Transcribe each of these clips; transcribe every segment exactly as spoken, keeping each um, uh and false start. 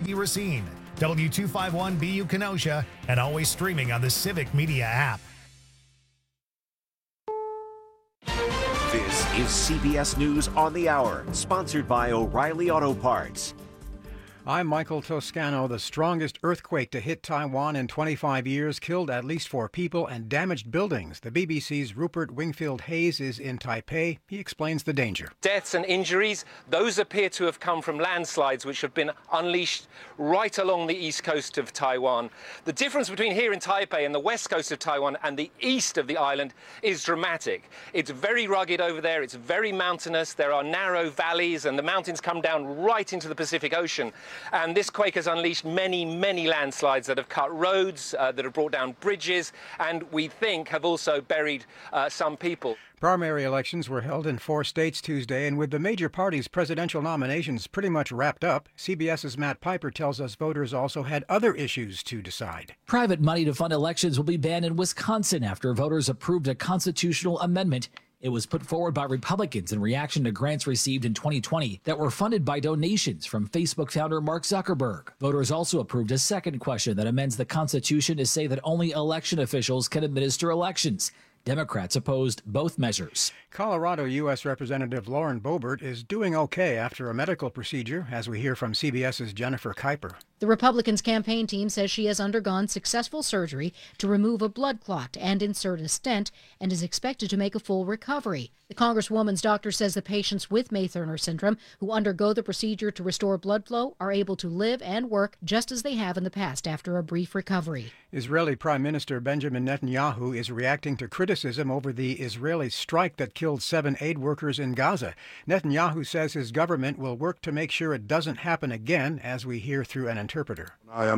Maggie Racine, W two fifty-one B U Kenosha, and always streaming on the Civic Media app. This is C B S News on the Hour, sponsored by O'Reilly Auto Parts. I'm Michael Toscano. The strongest earthquake to hit Taiwan in twenty-five years killed at least four people and damaged buildings. The B B C's Rupert Wingfield Hayes is in Taipei. He explains the danger. Deaths and injuries, those appear to have come from landslides which have been unleashed right along the east coast of Taiwan. The difference between here in Taipei and the west coast of Taiwan and the east of the island is dramatic. It's very rugged over there. It's very mountainous. There are narrow valleys and the mountains come down right into the Pacific Ocean. And this quake has unleashed many, many landslides that have cut roads, uh, that have brought down bridges, and we think have also buried uh, some people. Primary elections were held in four states Tuesday, and with the major parties' presidential nominations pretty much wrapped up, CBS's Matt Piper tells us voters also had other issues to decide. Private money to fund elections will be banned in Wisconsin after voters approved a constitutional amendment. It was put forward by Republicans in reaction to grants received in twenty twenty that were funded by donations from Facebook founder Mark Zuckerberg. Voters also approved a second question that amends the Constitution to say that only election officials can administer elections. Democrats opposed both measures. Colorado U S Representative Lauren Boebert is doing okay after a medical procedure, as we hear from CBS's Jennifer Kuiper. The Republicans' campaign team says she has undergone successful surgery to remove a blood clot and insert a stent and is expected to make a full recovery. The Congresswoman's doctor says the patients with May-Thurner syndrome who undergo the procedure to restore blood flow are able to live and work just as they have in the past after a brief recovery. Israeli Prime Minister Benjamin Netanyahu is reacting to criticism over the Israeli strike that killed seven aid workers in Gaza. Netanyahu says his government will work to make sure it doesn't happen again, as we hear through an interpreter.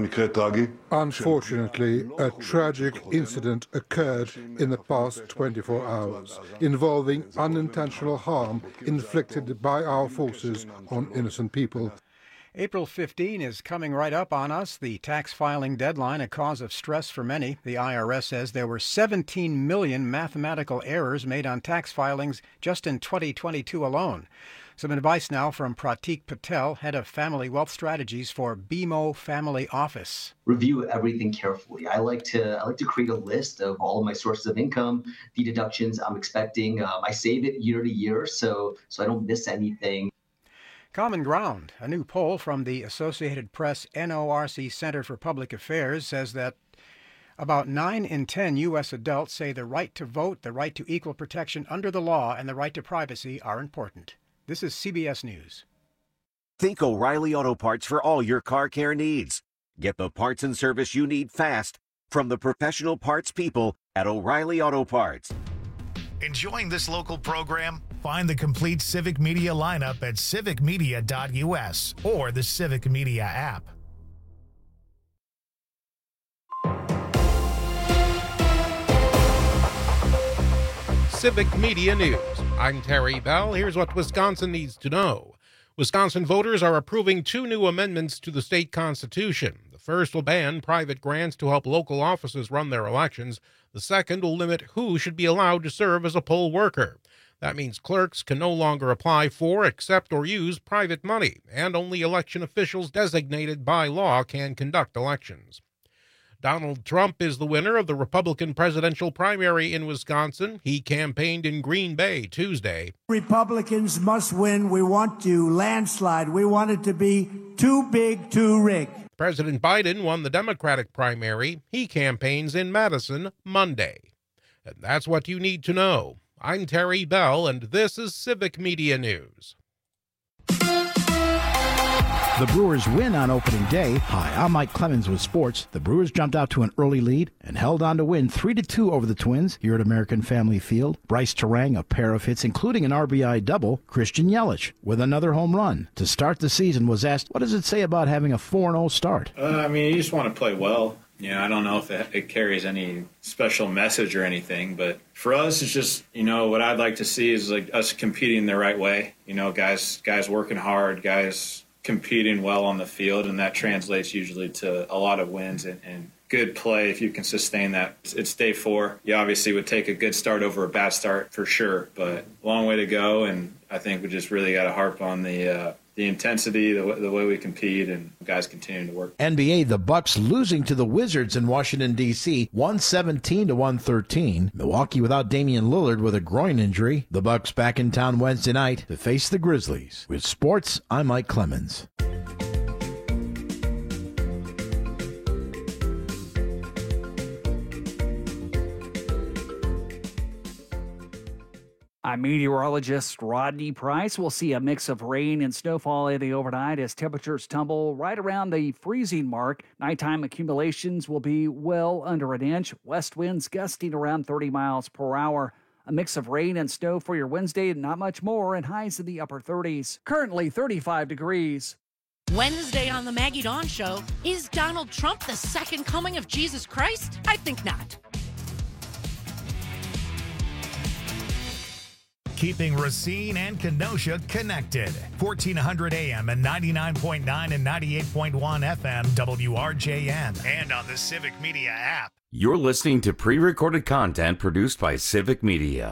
Unfortunately, a tragic incident occurred in the past twenty-four hours, involving unintentional harm inflicted by our forces on innocent people. April fifteenth is coming right up on us, the tax filing deadline, a cause of stress for many. The I R S says there were seventeen million mathematical errors made on tax filings just in twenty twenty-two alone. Some advice now from Pratik Patel, head of family wealth strategies for B M O Family Office. Review everything carefully. I like to I like to create a list of all of my sources of income, the deductions I'm expecting. Um, I save it year to year, so so I don't miss anything. Common Ground, a new poll from the Associated Press N O R C Center for Public Affairs, says that about nine in ten U S adults say the right to vote, the right to equal protection under the law, and the right to privacy are important. This is C B S News. Think O'Reilly Auto Parts for all your car care needs. Get the parts and service you need fast from the professional parts people at O'Reilly Auto Parts. Enjoying this local program? Find the complete Civic Media lineup at civic media dot U S or the Civic Media app. Civic Media News. I'm Terry Bell. Here's what Wisconsin needs to know. Wisconsin voters are approving two new amendments to the state constitution. The first will ban private grants to help local offices run their elections. The second will limit who should be allowed to serve as a poll worker. That means clerks can no longer apply for, accept, or use private money, and only election officials designated by law can conduct elections. Donald Trump is the winner of the Republican presidential primary in Wisconsin. He campaigned in Green Bay Tuesday. Republicans must win. We want to landslide. We want it to be too big, too rigged. President Biden won the Democratic primary. He campaigns in Madison Monday. And that's what you need to know. I'm Terry Bell, and this is Civic Media News. The Brewers win on opening day. Hi, I'm Mike Clemens with sports. The Brewers jumped out to an early lead and held on to win three to two over the Twins here at American Family Field. Bryce Terang, a pair of hits, including an R B I double. Christian Yelich with another home run. To start the season was asked, what does it say about having a four and oh start? Uh, I mean, you just want to play well. You know, I don't know if it, it carries any special message or anything, but for us, it's just, you know, what I'd like to see is like us competing the right way. You know, guys, guys working hard, guys competing well on the field, and that translates usually to a lot of wins and, and good play if you can sustain that. It's day four. You obviously would take a good start over a bad start for sure, but long way to go, and I think we just really got to harp on the uh, the intensity, the, the way we compete, and guys continuing to work. N B A, the Bucks losing to the Wizards in Washington, D C, one seventeen to one thirteen. Milwaukee without Damian Lillard with a groin injury. The Bucks back in town Wednesday night to face the Grizzlies. With sports, I'm Mike Clemens. I'm meteorologist Rodney Price. We'll see a mix of rain and snowfall in the overnight as temperatures tumble right around the freezing mark. Nighttime accumulations will be well under an inch. West winds gusting around thirty miles per hour. A mix of rain and snow for your Wednesday, and not much more, and highs in the upper thirties. Currently thirty-five degrees. Wednesday on the Maggie Dawn Show. Is Donald Trump the second coming of Jesus Christ? I think not. Keeping Racine and Kenosha connected. fourteen hundred A M and ninety-nine point nine and ninety-eight point one F M W R J N. And on the Civic Media app. You're listening to pre-recorded content produced by Civic Media.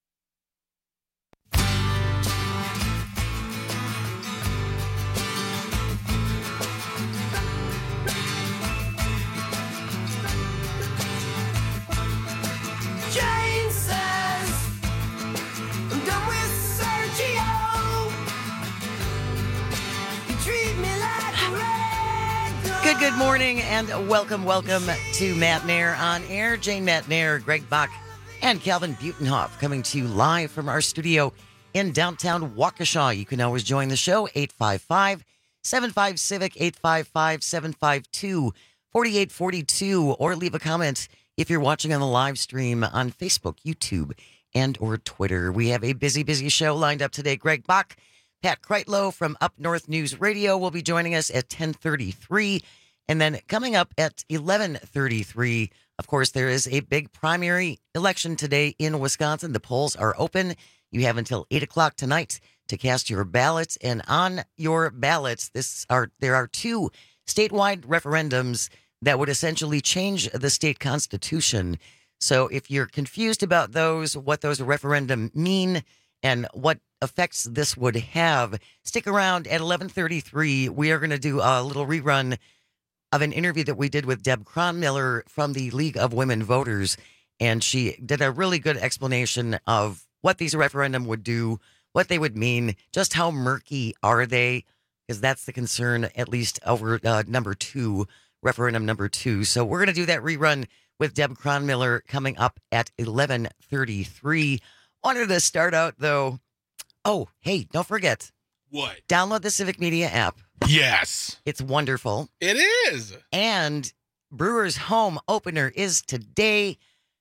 Good, good morning, and welcome, welcome to Matt Nair on Air. Jane Matt Nair, Greg Bach, and Calvin Butenhoff coming to you live from our studio in downtown Waukesha. You can always join the show, eight five five, seven five, CIVIC, eight five five, seven five two, four eight four two, or leave a comment if you're watching on the live stream on Facebook, YouTube, and or Twitter. We have a busy, busy show lined up today. Greg Bach, Pat Kreitlow from Up North News Radio will be joining us at ten thirty-three. And then coming up at eleven thirty-three, of course, there is a big primary election today in Wisconsin. The polls are open. You have until eight o'clock tonight to cast your ballots. And on your ballots, this are there are two statewide referendums that would essentially change the state constitution. So if you're confused about those, what those referendum mean, and what effects this would have, stick around at eleven thirty-three. We are going to do a little rerun of an interview that we did with Deb Cronmiller from the League of Women Voters. And she did a really good explanation of what these referendum would do, what they would mean, just how murky are they, because that's the concern, at least over uh, number two, referendum number two. So we're going to do that rerun with Deb Cronmiller coming up at eleven thirty-three. Wanted to start out, though. Oh, hey, don't forget. What? Download the Civic Media app. Yes. It's wonderful. It is. And Brewers home opener is today.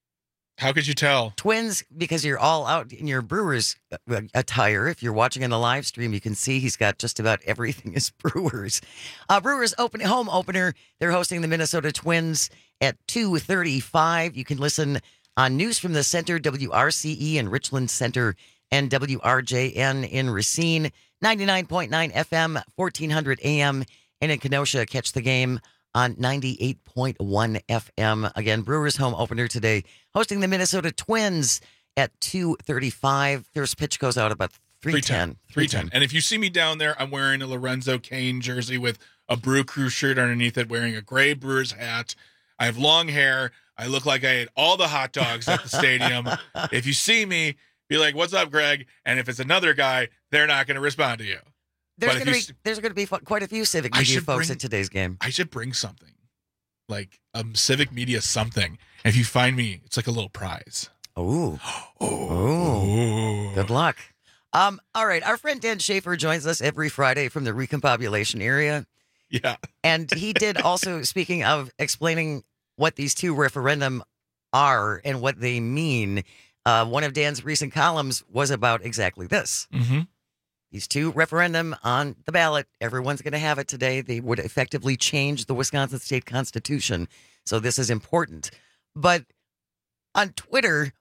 How could you tell? Twins, because you're all out in your Brewers attire. If you're watching on the live stream, you can see he's got just about everything as Brewers. Uh, Brewers open home opener. They're hosting the Minnesota Twins at two thirty-five. You can listen on News from the Center, W R C E in Richland Center, and W R J N in Racine. ninety-nine point nine F M, fourteen hundred A M, and in Kenosha, catch the game on ninety-eight point one F M. Again, Brewers home opener today, hosting the Minnesota Twins at two thirty-five. First pitch goes out about three ten. three ten. And if you see me down there, I'm wearing a Lorenzo Cain jersey with a Brew Crew shirt underneath it, wearing a gray Brewers hat. I have long hair. I look like I ate all the hot dogs at the stadium. If you see me, be like, "What's up, Greg?" And if it's another guy, they're not going to respond to you. There's going to be there's going to be quite a few Civic Media folks bring, at today's game. I should bring something, like um Civic Media something. And if you find me, it's like a little prize. Oh, oh, good luck. Um, all right, our friend Dan Schaefer joins us every Friday from the recompopulation area. Yeah, and he did also, speaking of explaining what these two referendum are and what they mean. Uh, one of Dan's recent columns was about exactly this. Mm-hmm. These two referendum on the ballot. Everyone's going to have it today. They would effectively change the Wisconsin state constitution. So this is important. But on Twitter,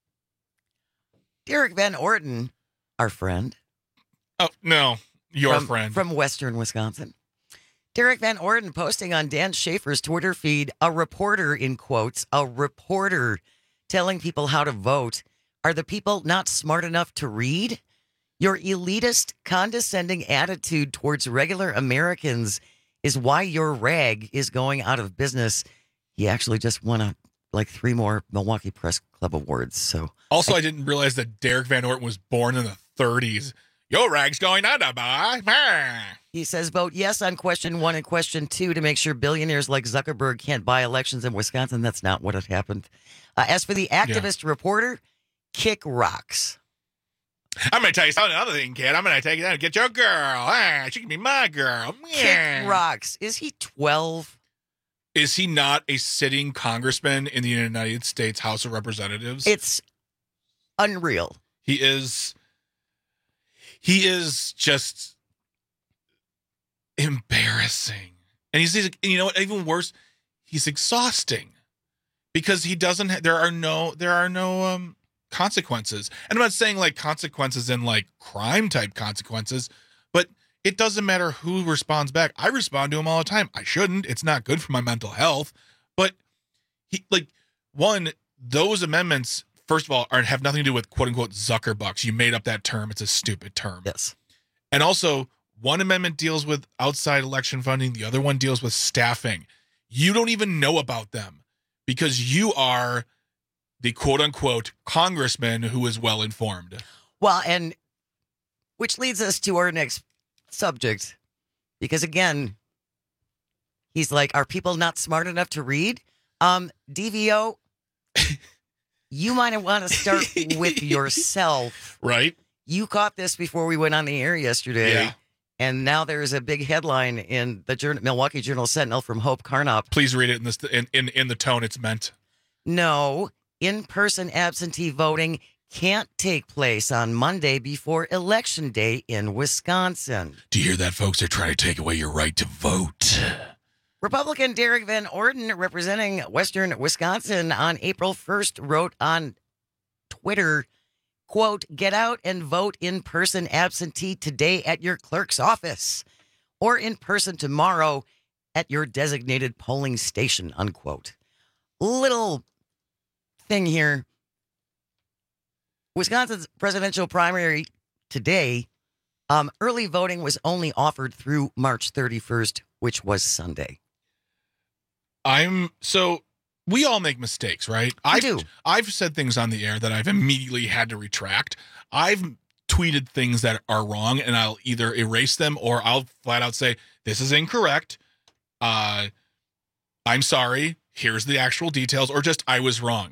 Derek Van Orden, our friend. Oh, no, your from, friend. From Western Wisconsin. Derek Van Orden posting on Dan Schaefer's Twitter feed, a reporter, in quotes, a reporter telling people how to vote. Are the people not smart enough to read? Your elitist, condescending attitude towards regular Americans is why your rag is going out of business. He actually just won a, like three more Milwaukee Press Club awards. So Also, I, I didn't realize that Derek Van Orton was born in the thirties. Your rag's going out of boy. He says vote yes on question one and question two to make sure billionaires like Zuckerberg can't buy elections in Wisconsin. That's not what had happened. Uh, as for the activist yeah. reporter, kick rocks. I'm going to tell you something, another thing, kid. I'm going to take you down and get your girl. Ah, she can be my girl. Yeah. Kick rocks. Is he twelve? Is he not a sitting congressman in the United States House of Representatives? It's unreal. He is. He is just embarrassing. And he's, he's you know what, even worse, he's exhausting because he doesn't, ha- there are no, there are no um, consequences. And I'm not saying like consequences in like crime type consequences, but it doesn't matter who responds back. I respond to him all the time. I shouldn't. It's not good for my mental health. But he, like, one, those amendments, first of all, are have nothing to do with quote unquote Zuckerbucks. You made up that term. It's a stupid term. Yes. And also, one amendment deals with outside election funding. The other one deals with staffing. You don't even know about them because you are the quote unquote congressman who is well informed. Well, and which leads us to our next subject, because again, he's like, are people not smart enough to read? Um, D V O, you might want to start with yourself. Right. You caught this before we went on the air yesterday. Yeah. And now there's a big headline in the Journal, Milwaukee Journal Sentinel from Hope Carnop. Please read it in this in, in, in the tone it's meant. No, in-person absentee voting can't take place on Monday before Election Day in Wisconsin. Do you hear that, folks? They're trying to take away your right to vote. Republican Derek Van Orden, representing Western Wisconsin on April first, wrote on Twitter, quote, get out and vote in person absentee today at your clerk's office or in person tomorrow at your designated polling station, unquote. Little thing here. Wisconsin's presidential primary today, um, early voting was only offered through March thirty-first, which was Sunday. I'm so we all make mistakes, right? I do. I've said things on the air that I've immediately had to retract. I've tweeted things that are wrong, and I'll either erase them or I'll flat out say, this is incorrect. Uh, I'm sorry. Here's the actual details, or just I was wrong.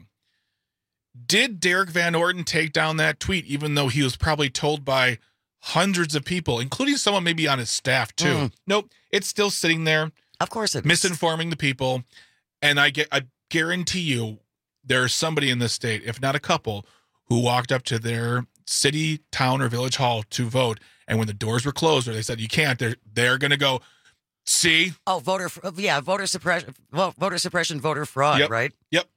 Did Derek Van Orden take down that tweet, even though he was probably told by hundreds of people, including someone maybe on his staff, too? Mm. Nope. It's still sitting there. Of course it is. Misinforming the people. And I get, I guarantee you there's somebody in this state, if not a couple, who walked up to their city, town, or village hall to vote. And when the doors were closed or they said you can't, they're, they're going to go, see? Oh, voter, yeah, voter suppression, voter suppression, voter fraud, yep. right? Yep.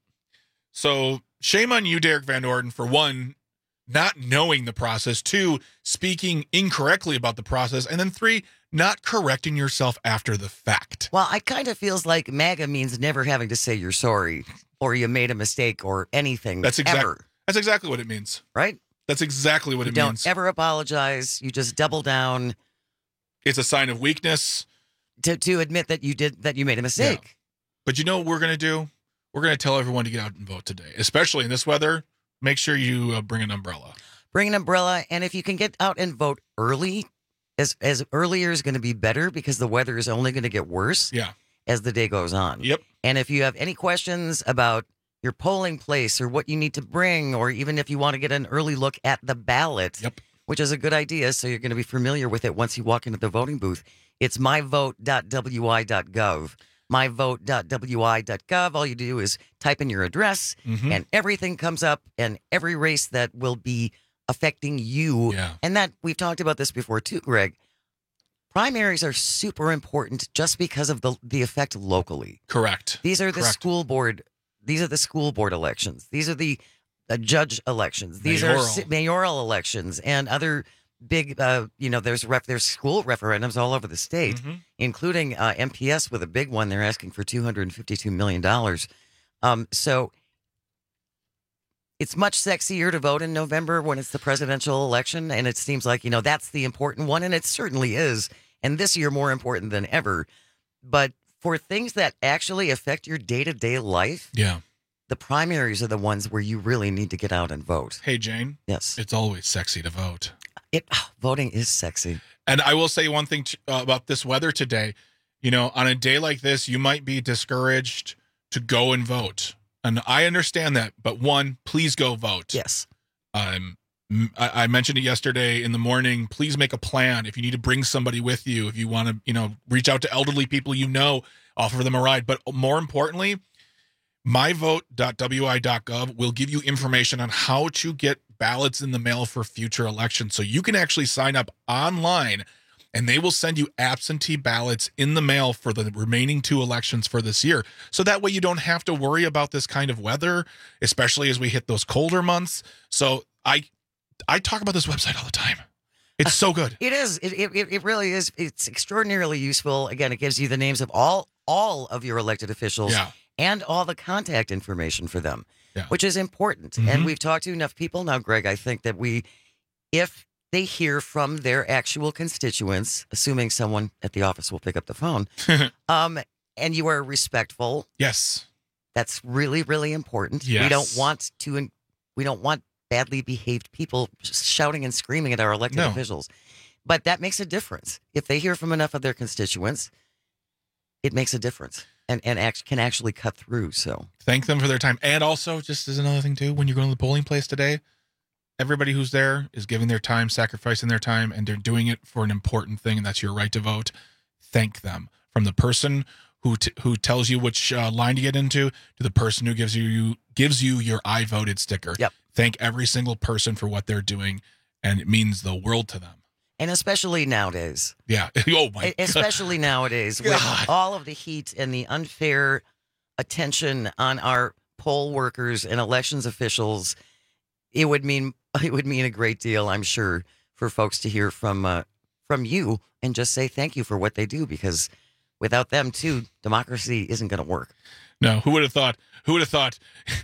So shame on you, Derek Van Orden, for one, not knowing the process, two, speaking incorrectly about the process, and then three, not correcting yourself after the fact. Well, it kind of feels like MAGA means never having to say you're sorry or you made a mistake or anything. That's exactly ever. That's exactly what it means. Right? That's exactly what you it don't means. Don't ever apologize. You just double down. It's a sign of weakness. To to admit that you did that you made a mistake. Yeah. But you know what we're going to do? We're going to tell everyone to get out and vote today, especially in this weather. Make sure you uh, bring an umbrella. Bring an umbrella, and if you can get out and vote early, as as earlier is going to be better because the weather is only going to get worse. Yeah. As the day goes on. Yep. And if you have any questions about your polling place or what you need to bring, or even if you want to get an early look at the ballot, yep. which is a good idea, so you're going to be familiar with it once you walk into the voting booth. It's my vote dot w i dot gov. my vote dot w i dot gov. All you do is type in your address, mm-hmm. and everything comes up, and every race that will be affecting you. Yeah. And that we've talked about this before too, Greg. Primaries are super important just because of the the effect locally. Correct. These are the Correct. school board. These are the school board elections. These are the uh, judge elections. These mayoral. are mayoral elections and other big. Uh, you know, there's ref, there's school referendums all over the state, mm-hmm. including uh, M P S with a big one. They're asking for two hundred fifty-two million dollars. Um, so it's much sexier to vote in November when it's the presidential election, and it seems like, you know, that's the important one, and it certainly is, and this year more important than ever. But for things that actually affect your day-to-day life, yeah, the primaries are the ones where you really need to get out and vote. Hey, Jane. Yes. It's always sexy to vote. It oh, voting is sexy. And I will say one thing to, uh, about this weather today. You know, on a day like this, you might be discouraged to go and vote. And I understand that. But one, please go vote. Yes. Um, I, I mentioned it yesterday in the morning. Please make a plan. If you need to bring somebody with you, if you want to, you know, reach out to elderly people you know, offer them a ride. But more importantly, my vote dot w i dot gov will give you information on how to get ballots in the mail for future elections. So you can actually sign up online, and they will send you absentee ballots in the mail for the remaining two elections for this year. So that way you don't have to worry about this kind of weather, especially as we hit those colder months. So I I talk about this website all the time. It's so good. It is. It, it it really is. It's extraordinarily useful. Again, it gives you the names of all all of your elected officials Yeah. and all the contact information for them, Yeah. which is important. Mhm. And we've talked to enough people now, Greg. I think that we, if they hear from their actual constituents, assuming someone at the office will pick up the phone, um, and you are respectful. Yes. That's really, really important. Yes. We don't want to, we don't want badly behaved people just shouting and screaming at our elected No. officials. But that makes a difference. If they hear from enough of their constituents, it makes a difference and, and act, can actually cut through. So Thank them for their time. And also, just as another thing too, when you go to the polling place today, everybody who's there is giving their time, sacrificing their time, and they're doing it for an important thing, and that's your right to vote. Thank them. From the person who t- who tells you which uh, line to get into to the person who gives you, you gives you your I voted sticker. Yep. Thank every single person for what they're doing, and it means the world to them. And especially nowadays. Yeah. Oh, my Especially God. nowadays with God. all of the heat and the unfair attention on our poll workers and elections officials, it would mean it would mean a great deal, I'm sure, for folks to hear from uh, from you and just say thank you for what they do, because without them too, democracy isn't going to work. No, who would have thought? Who would have thought?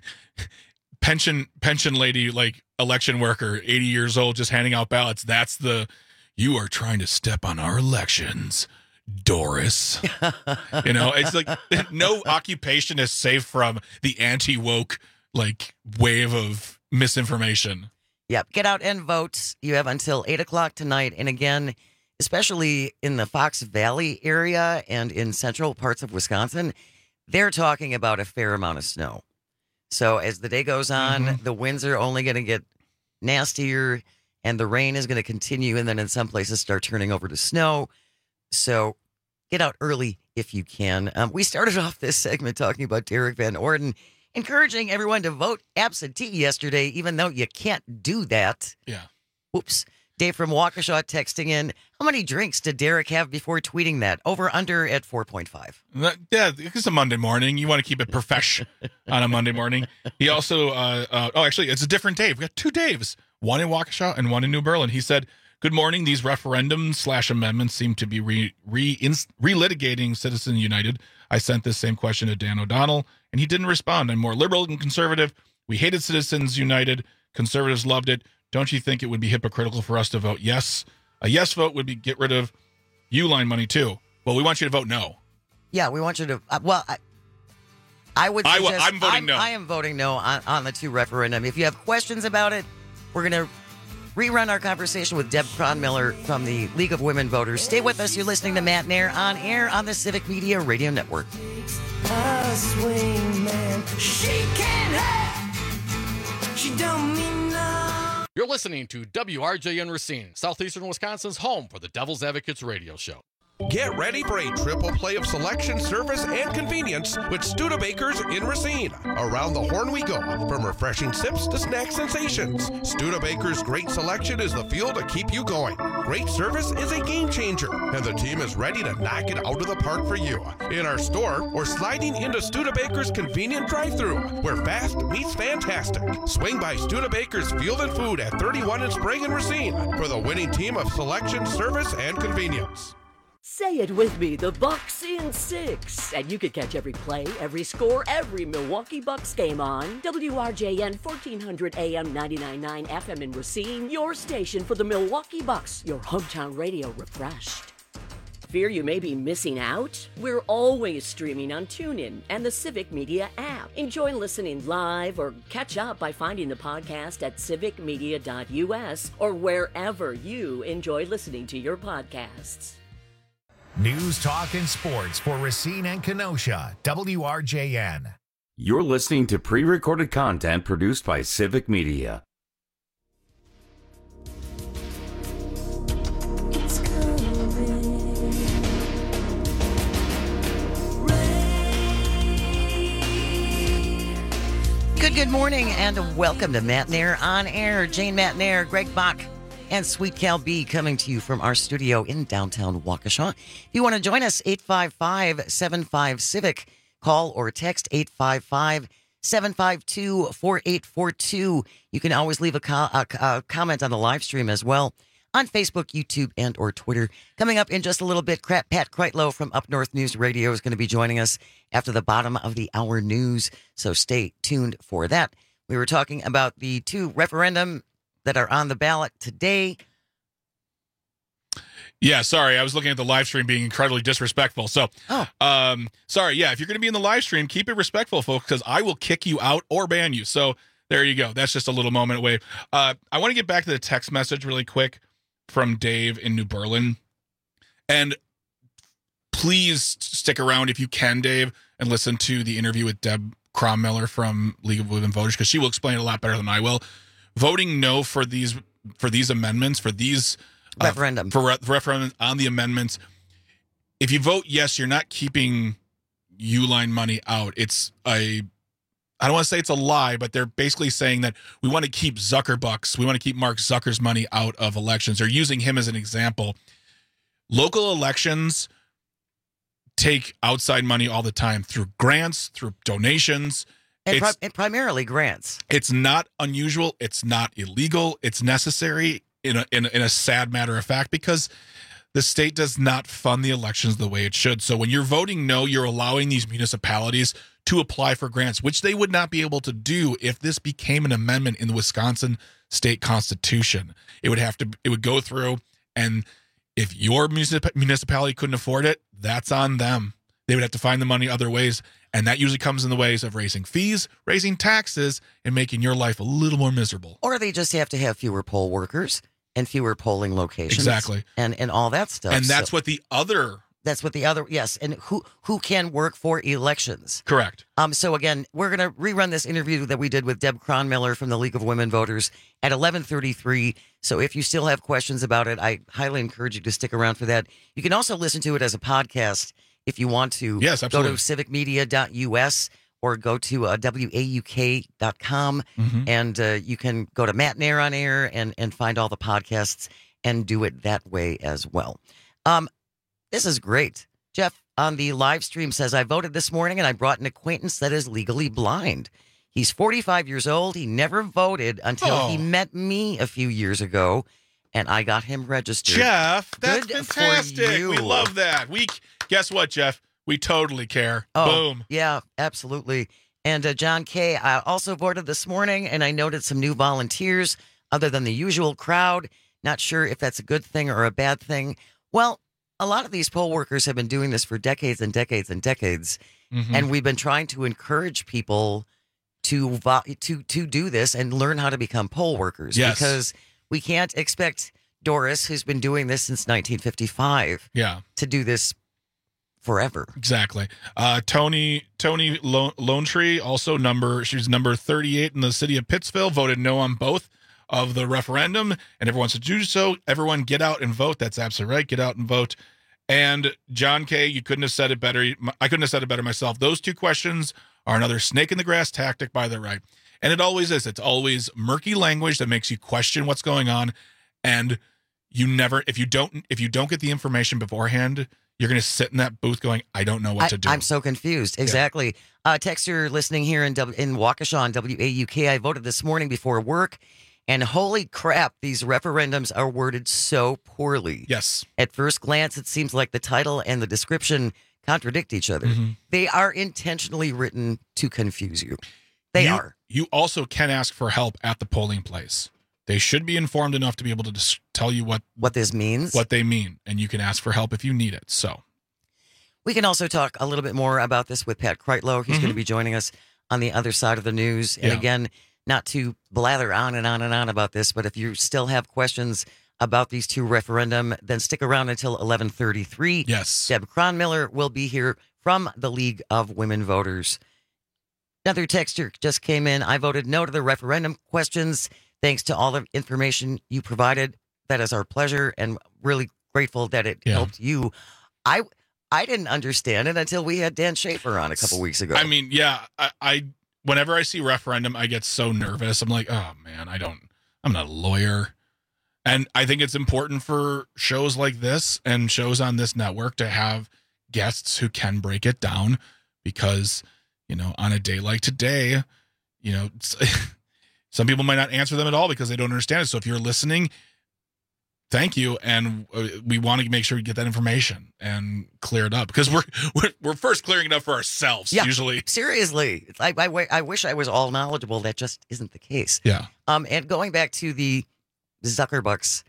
pension pension lady, like election worker, eighty years old, just handing out ballots. That's the you are trying to step on our elections, Doris. You know, it's like no occupation is safe from the anti-woke like wave of misinformation. Yep. Get out and vote. You have until eight o'clock tonight. And again, especially in the Fox Valley area and in central parts of Wisconsin, they're talking about a fair amount of snow. So as the day goes on, Mhm. the winds are only going to get nastier and the rain is going to continue. And then in some places start turning over to snow. So get out early if you can. Um, we started off this segment talking about Derek Van Orden, encouraging everyone to vote absentee yesterday, even though you can't do that. Yeah. Whoops. Dave from Waukesha texting in, how many drinks did Derek have before tweeting that? Over under at four point five. That- Yeah, it's a Monday morning. You want to keep it profesh on a Monday morning. He also, uh, uh, oh, actually, it's a different Dave. We got two Daves, one in Waukesha and one in New Berlin. He said, good morning. These referendums slash amendments seem to be re, re ins, relitigating Citizens United. I sent this same question to Dan O'Donnell, and he didn't respond. I'm more liberal and conservative. We hated Citizens United. Conservatives loved it. Don't you think it would be hypocritical for us to vote yes? A yes vote would be get rid of Uline money, too. Well, we want you to vote no. Yeah, we want you to, uh, well, I, I would I suggest, w- I'm voting no. I am voting no on, on the two referendum. If you have questions about it, we're going to rerun our conversation with Deb Cronmiller from the League of Women Voters. Stay with us. You're listening to Matt Nair on air on the Civic Media Radio Network. A swing man. She can't have. She don't mean no. You're listening to W R J N Racine, Southeastern Wisconsin's home for the Devil's Advocates radio show. Get ready for a triple play of selection, service, and convenience with Studebakers in Racine. Around the horn we go, from refreshing sips to snack sensations. Studebakers' great selection is the fuel to keep you going. Great service is a game changer, and the team is ready to knock it out of the park for you. In our store, or sliding into Studebakers' convenient drive-thru, where fast meets fantastic. Swing by Studebakers Field and Food at thirty-one in Sprague and Racine for the winning team of selection, service, and convenience. Say it with me, the Bucks in six. And you can catch every play, every score, every Milwaukee Bucks game on W R J N fourteen hundred A M ninety-nine point nine F M in Racine, your station for the Milwaukee Bucks, your hometown radio refreshed. Fear you may be missing out? We're always streaming on TuneIn and the Civic Media app. Enjoy listening live or catch up by finding the podcast at civic media dot U S or wherever you enjoy listening to your podcasts. News, talk, and sports for Racine and Kenosha, W R J N. You're listening to pre-recorded content produced by Civic Media. Good, good morning, and welcome to Matt Nair on Air. Jane Matt Nair, Greg Bach, and Sweet Cal B coming to you from our studio in downtown Waukesha. If you want to join us, eight five five, seven five, CIVIC. Call or text eight five five, seven five two, four eight four two. You can always leave a, co- a, a comment on the live stream as well on Facebook, YouTube, and or Twitter. Coming up in just a little bit, Pat Kreitlow from Up North News Radio is going to be joining us after the bottom of the hour news, so stay tuned for that. We were talking about the two referendum that are on the ballot today. Yeah, sorry. I was looking at the live stream being incredibly disrespectful. So, oh. um, sorry. Yeah, if you're going to be in the live stream, keep it respectful, folks, because I will kick you out or ban you. So there you go. That's just a little moment away. Uh, I want to get back to the text message really quick from Dave in New Berlin. And please stick around if you can, Dave, and listen to the interview with Deb Crommeller from League of Women Voters, because she will explain it a lot better than I will. Voting no for these for these amendments, for these uh, referendum for, re- for referendum on the amendments. If you vote yes, you're not keeping Uline money out. It's a I don't want to say it's a lie, but they're basically saying that we want to keep Zuckerbucks, we want to keep Mark Zucker's money out of elections. They're using him as an example. Local elections take outside money all the time through grants, through donations. And, pri- and primarily grants. It's not unusual. It's not illegal. It's necessary in a, in a in a sad matter of fact, because the state does not fund the elections the way it should. So when you're voting no, you're allowing these municipalities to apply for grants, which they would not be able to do if this became an amendment in the Wisconsin state constitution. It would have to, it would go through, and if your municip- municipality couldn't afford it, that's on them. They would have to find the money other ways, and that usually comes in the ways of raising fees, raising taxes, and making your life a little more miserable. Or they just have to have fewer poll workers and fewer polling locations. Exactly. And and all that stuff. And that's so, what the other... That's what the other... Yes, and who who can work for elections. Correct. Um. So again, we're going to rerun this interview that we did with Deb Crommeller from the League of Women Voters at eleven thirty-three. So if you still have questions about it, I highly encourage you to stick around for that. You can also listen to it as a podcast if you want to. Yes, absolutely. Go to civic media dot U S or go to uh, W A U K dot com, mm-hmm. and uh, you can go to Matt Nair on Air and, and find all the podcasts and do it that way as well. Um, this is great. Jeff on the live stream says, I voted this morning and I brought an acquaintance that is legally blind. He's forty-five years old. He never voted until oh. he met me a few years ago, and I got him registered. Jeff, that's Good fantastic. for you. We love that. We guess what, Jeff? We totally care. Oh, Boom. Yeah, absolutely. And uh, John K. I also voted this morning, and I noted some new volunteers other than the usual crowd. Not sure if that's a good thing or a bad thing. Well, a lot of these poll workers have been doing this for decades and decades and decades, mm-hmm. and we've been trying to encourage people to vo- to to do this and learn how to become poll workers. Yes. Because we can't expect Doris, who's been doing this since nineteen fifty-five, yeah. to do this forever. Exactly. Uh, Tony Tony Lone, Lone Tree, also number she's number thirty-eight in the city of Pittsville, voted no on both of the referendum, and everyone wants to do so. Everyone get out and vote. That's absolutely right. Get out and vote. And John K., you couldn't have said it better. I couldn't have said it better myself. Those two questions are another snake in the grass tactic by the right. And it always is. It's always murky language that makes you question what's going on. And you never, if you don't, if you don't get the information beforehand, you're going to sit in that booth going, I don't know what I, to do. I'm so confused. Exactly. Yeah. Uh, texter listening here in w- in Waukesha on W A U K. I voted this morning before work, And holy crap, these referendums are worded so poorly. Yes. At first glance, it seems like the title and the description contradict each other. Mm-hmm. They are intentionally written to confuse you. They you, are. You also can ask for help at the polling place. They should be informed enough to be able to dis- tell you what what this means, what they mean, and you can ask for help if you need it. So, we can also talk a little bit more about this with Pat Kreitlow. He's Mm-hmm. going to be joining us on the other side of the news. And Yeah. again, not to blather on and on and on about this, but if you still have questions about these two referendum, then stick around until eleven thirty-three. Yes. Deb Cronmiller will be here from the League of Women Voters. Another texter just came in. I voted no to the referendum questions. Thanks to all the information you provided. That is our pleasure, and really grateful that it Yeah. helped you. I I didn't understand it until we had Dan Schaefer on a couple weeks ago. I mean, yeah, I, I whenever I see referendum, I get so nervous. I'm like, oh man, I don't. I'm not a lawyer, and I think it's important for shows like this and shows on this network to have guests who can break it down, because you know, on a day like today, you know. It's, some people might not answer them at all because they don't understand it. So if you're listening, thank you, and uh, we want to make sure we get that information and clear it up, because we're we're, we're first clearing it up for ourselves. Yeah, usually, seriously, I, I I wish I was all knowledgeable. That just isn't the case. Yeah. Um, and going back to the Zuckerbucks,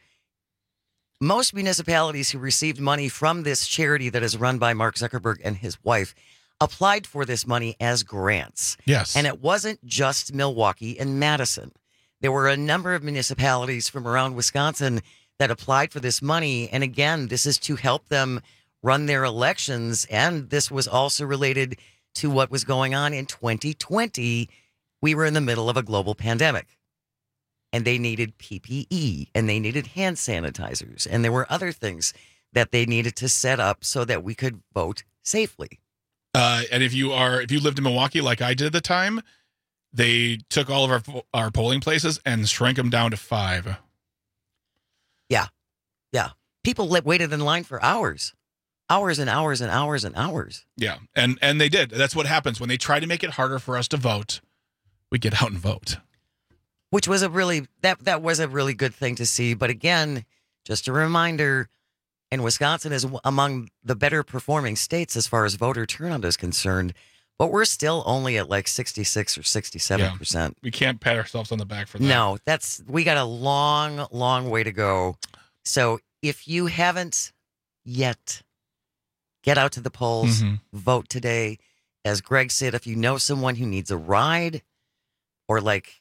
most municipalities who received money from this charity that is run by Mark Zuckerberg and his wife applied for this money as grants. Yes. And it wasn't just Milwaukee and Madison. There were a number of municipalities from around Wisconsin that applied for this money. And again, this is to help them run their elections. And this was also related to what was going on in twenty twenty. We were in the middle of a global pandemic, and they needed P P E, and they needed hand sanitizers, and there were other things that they needed to set up so that we could vote safely. Uh, and if you are if you lived in Milwaukee like I did at the time, they took all of our our polling places and shrank them down to five. Yeah, yeah. People li- waited in line for hours, hours and hours and hours and hours. Yeah, and and they did. That's what happens when they try to make it harder for us to vote. We get out and vote, which was a really that that was a really good thing to see. But again, just a reminder. And Wisconsin is among the better performing states as far as voter turnout is concerned, but we're still only at like sixty-six or sixty-seven percent. We can't pat ourselves on the back for that. No, that's we got a long, long way to go. So if you haven't yet, get out to the polls, Mhm. vote today. As Greg said, if you know someone who needs a ride, or like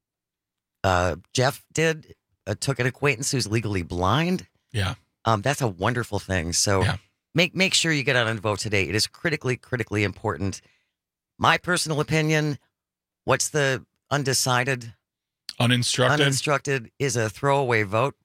uh, Jeff did, uh, took an acquaintance who's legally blind. Yeah. Um, that's a wonderful thing. So make make sure you get out and vote today. It is critically, critically important. My personal opinion, what's the undecided? Uninstructed. Uninstructed is a throwaway vote.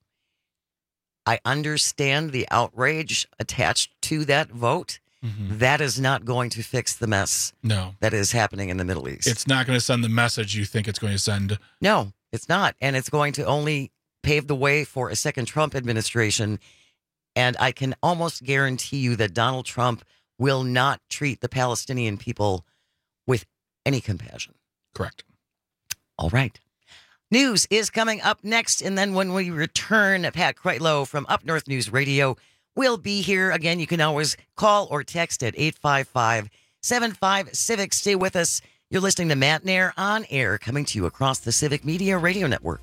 I understand the outrage attached to that vote. Mhm. That is not going to fix the mess No. that is happening in the Middle East. It's not going to send the message you think it's going to send. No, it's not. And it's going to only pave the way for a second Trump administration. And I can almost guarantee you that Donald Trump will not treat the Palestinian people with any compassion. Correct. All right. News is coming up next. And then when we return, Pat Kreitlow from Up North News Radio will be here. Again, you can always call or text at eight five five, seven five, Civic. Stay with us. You're listening to Matt Nair on air, coming to you across the Civic Media Radio Network.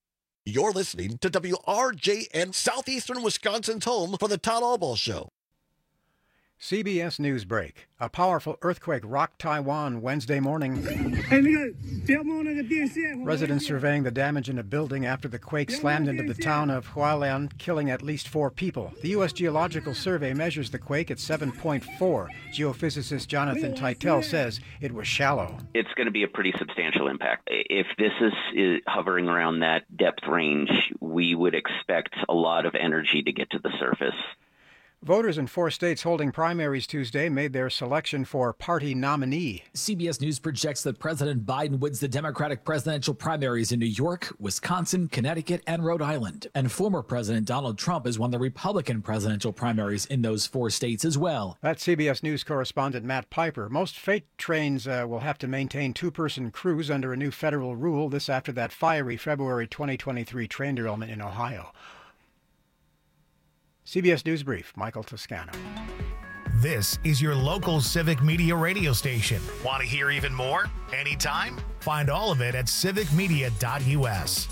You're listening to W R J N, Southeastern Wisconsin's home for the Todd Albaugh Show. C B S News break. A powerful earthquake rocked Taiwan Wednesday morning. Residents surveying the damage in a building after the quake slammed into the town of Hualien, killing at least four people. The U S Geological Survey measures the quake at seven point four. Geophysicist Jonathan Teitel says it was shallow. It's going to be a pretty substantial impact. If this is, is hovering around that depth range, we would expect a lot of energy to get to the surface. Voters in four states holding primaries Tuesday made their selection for party nominee. C B S News projects that President Biden wins the Democratic presidential primaries in New York, Wisconsin, Connecticut, and Rhode Island. And former President Donald Trump has won the Republican presidential primaries in those four states as well. That's C B S News correspondent Matt Piper. Most freight trains uh, will have to maintain two-person crews under a new federal rule. This after that fiery February twenty twenty-three train derailment in Ohio. C B S News Brief, Michael Toscano. This is your local Civic Media radio station. Want to hear even more? Anytime? Find all of it at civic media dot u s.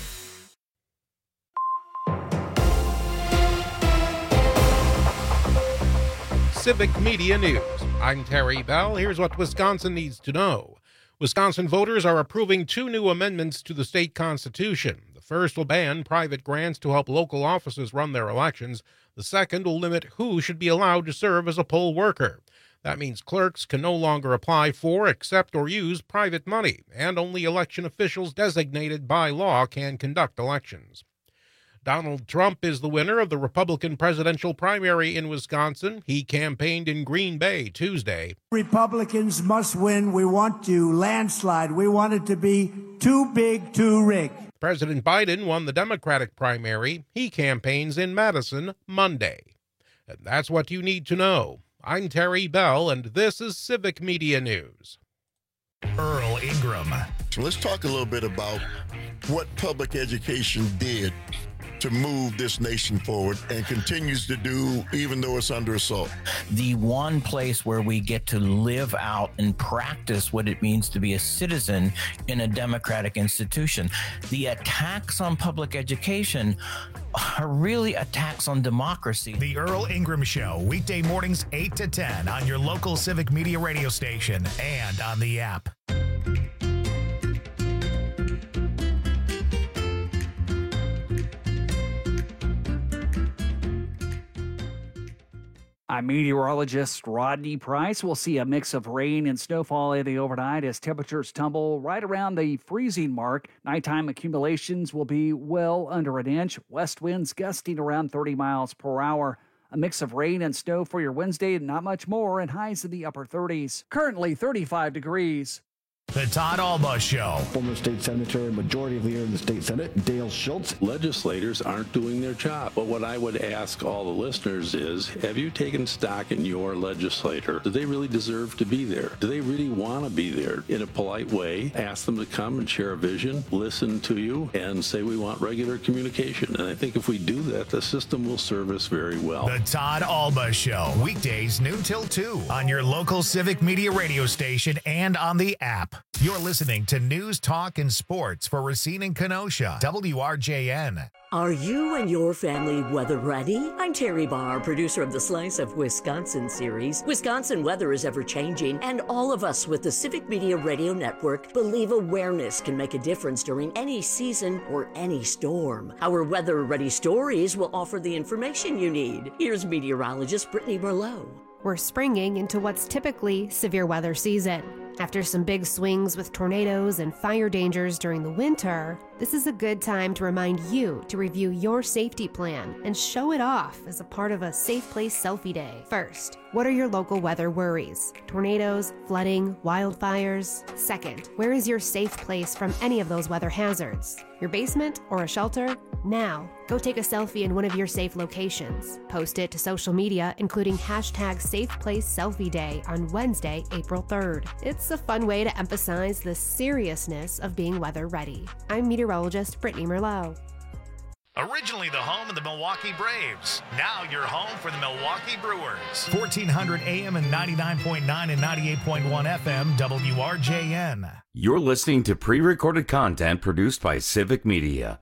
Civic Media News. I'm Terry Bell. Here's what Wisconsin needs to know. Wisconsin voters are approving two new amendments to the state constitution. The first will ban private grants to help local offices run their elections. The second will limit who should be allowed to serve as a poll worker. That means clerks can no longer apply for, accept, or use private money, and only election officials designated by law can conduct elections. Donald Trump is the winner of the Republican presidential primary in Wisconsin. He campaigned in Green Bay Tuesday. Republicans must win. We want to landslide. We want it to be too big, too rigged. President Biden won the Democratic primary. He campaigns in Madison Monday. And that's what you need to know. I'm Terry Bell, and this is Civic Media News. Earl Ingram. So let's talk a little bit about what public education did to move this nation forward and continues to do even though it's under assault. The one place where we get to live out and practice what it means to be a citizen in a democratic institution. The attacks on public education are really attacks on democracy. The Earl Ingram Show, weekday mornings eight to ten on your local Civic Media radio station and on the app. I'm meteorologist Rodney Price. We'll see a mix of rain and snowfall in the overnight as temperatures tumble right around the freezing mark. Nighttime accumulations will be well under an inch. West winds gusting around thirty miles per hour. A mix of rain and snow for your Wednesday and not much more, and highs in the upper thirties. Currently thirty-five degrees. The Todd Alba Show. Former state senator and majority leader in the state senate, Dale Schultz. Legislators aren't doing their job. But what I would ask all the listeners is, have you taken stock in your legislator? Do they really deserve to be there? Do they really want to be there? In a polite way, ask them to come and share a vision, listen to you, and say we want regular communication. And I think if we do that, the system will serve us very well. The Todd Alba Show. Weekdays noon till two on your local Civic Media radio station and on the app. You're listening to News, Talk, and Sports for Racine and Kenosha, W R J N. Are you and your family weather ready? I'm Terry Barr, producer of the Slice of Wisconsin series. Wisconsin weather is ever-changing, and all of us with the Civic Media Radio Network believe awareness can make a difference during any season or any storm. Our weather-ready stories will offer the information you need. Here's meteorologist Brittany Merlot. We're springing into what's typically severe weather season. After some big swings with tornadoes and fire dangers during the winter, this is a good time to remind you to review your safety plan and show it off as a part of a Safe Place Selfie Day. First, what are your local weather worries? Tornadoes, flooding, wildfires? Second, where is your safe place from any of those weather hazards? Your basement or a shelter? Now, go take a selfie in one of your safe locations. Post it to social media, including hashtag Safe Place Selfie Day on Wednesday, April third. It's a fun way to emphasize the seriousness of being weather ready. I'm meteorologist Brittany Merlot. Originally the home of the Milwaukee Braves. Now you're home for the Milwaukee Brewers. fourteen hundred A M and ninety-nine point nine and ninety-eight point one F M, W R J N. You're listening to pre-recorded content produced by Civic Media.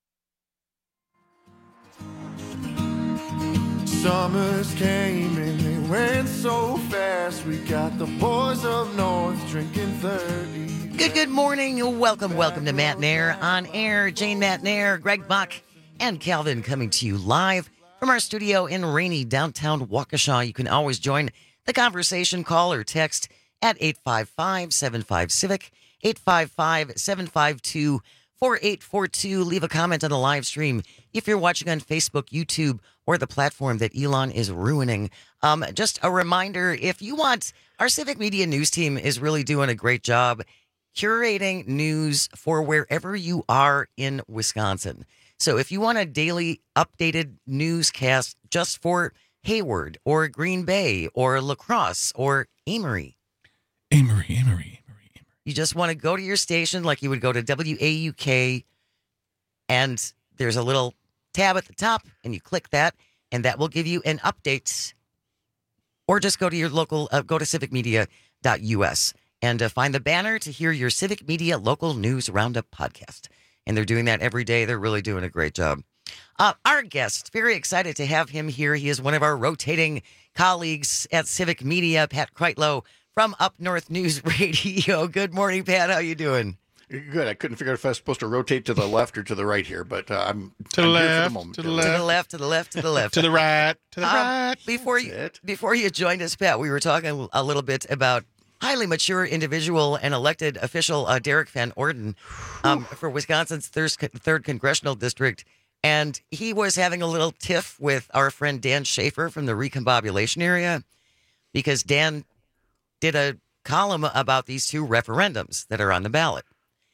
Summers came and went so fast. We got the boys up north drinking thirty. Good, good morning. Welcome, welcome to Matt Nair on air. Jane Matt Nair, Greg Buck, and Calvin coming to you live from our studio in rainy downtown Waukesha. You can always join the conversation, call or text at eight five five, seven five, CIVIC, eight five five, seven five two, four eight four two. Leave a comment on the live stream if you're watching on Facebook, YouTube, or the platform that Elon is ruining. Um, just a reminder, if you want, our Civic Media News team is really doing a great job curating news for wherever you are in Wisconsin. So if you want a daily updated newscast just for Hayward or Green Bay or La Crosse or Amory. Amory, Amory, Amory. You just want to go to your station like you would go to W A U K, and there's a little tab at the top, and you click that, and that will give you an update. Or just go to your local, uh, go to civic media dot U S and uh, find the banner to hear your Civic Media Local News Roundup podcast. And they're doing that every day. They're really doing a great job. Uh, our guest, very excited to have him here. He is one of our rotating colleagues at Civic Media, Pat Kreitlow from Up North News Radio. Good morning, Pat. How you doing? Good. I couldn't figure out if I was supposed to rotate to the left or to the right here, but uh, I'm to the I'm here left, for the moment. to the To the left, to the left, to the left. To the right, to the Um, right. Before you, before you joined us, Pat, we were talking a little bit about highly mature individual and elected official uh, Derek Van Orden um, for Wisconsin's third, third congressional district. And he was having a little tiff with our friend Dan Schaefer from the recombobulation area because Dan did a column about these two referendums that are on the ballot.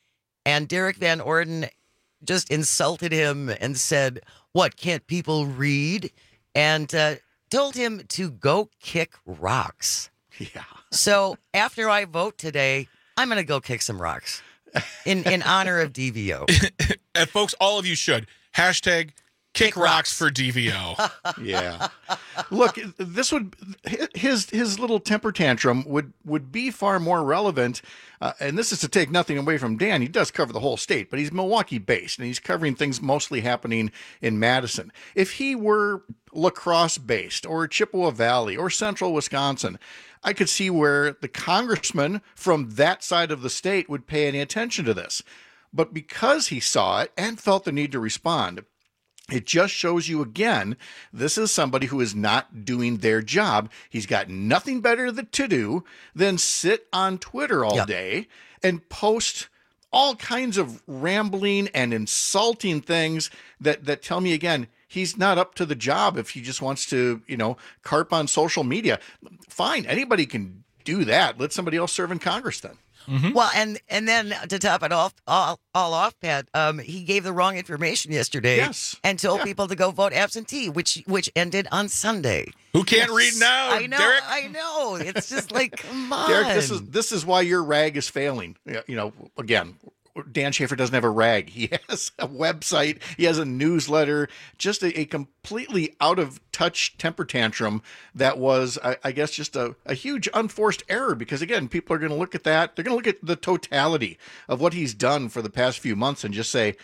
And Derek Van Orden just insulted him and said, what, can't people read? And uh, told him to go kick rocks. Yeah. So after I vote today, I'm going to go kick some rocks in, in honor of D V O. And folks, all of you should. Hashtag kick, Kick rocks. rocks. for D V O. Yeah. Look, this would his his little temper tantrum would would be far more relevant. Uh, and this is to take nothing away from Dan. He does cover the whole state, but he's Milwaukee based and he's covering things mostly happening in Madison. If he were La Crosse based or Chippewa Valley or Central Wisconsin, I could see where the congressman from that side of the state would pay any attention to this. But because he saw it and felt the need to respond, it just shows you again, this is somebody who is not doing their job. He's got nothing better to do than sit on Twitter all Yep. day and post all kinds of rambling and insulting things that, that tell me again, he's not up to the job if he just wants to, you know, carp on social media. Fine, anybody can do that. Let somebody else serve in Congress then. Mm-hmm. Well, and and then to top it off, all, all off, Pat, um, he gave the wrong information yesterday Yes. and told Yeah. people to go vote absentee, which which ended on Sunday. Who can't read now, I know, Derek? I know. It's just like, come on. Derek, this is this is why your rag is failing. Yeah, You know, again, Dan Schaefer doesn't have a rag. He has a website. He has a newsletter. Just a, a completely out of touch temper tantrum that was, I, I guess, just a, a huge unforced error. Because again, people are going to look at that. They're going to look at the totality of what he's done for the past few months and just say,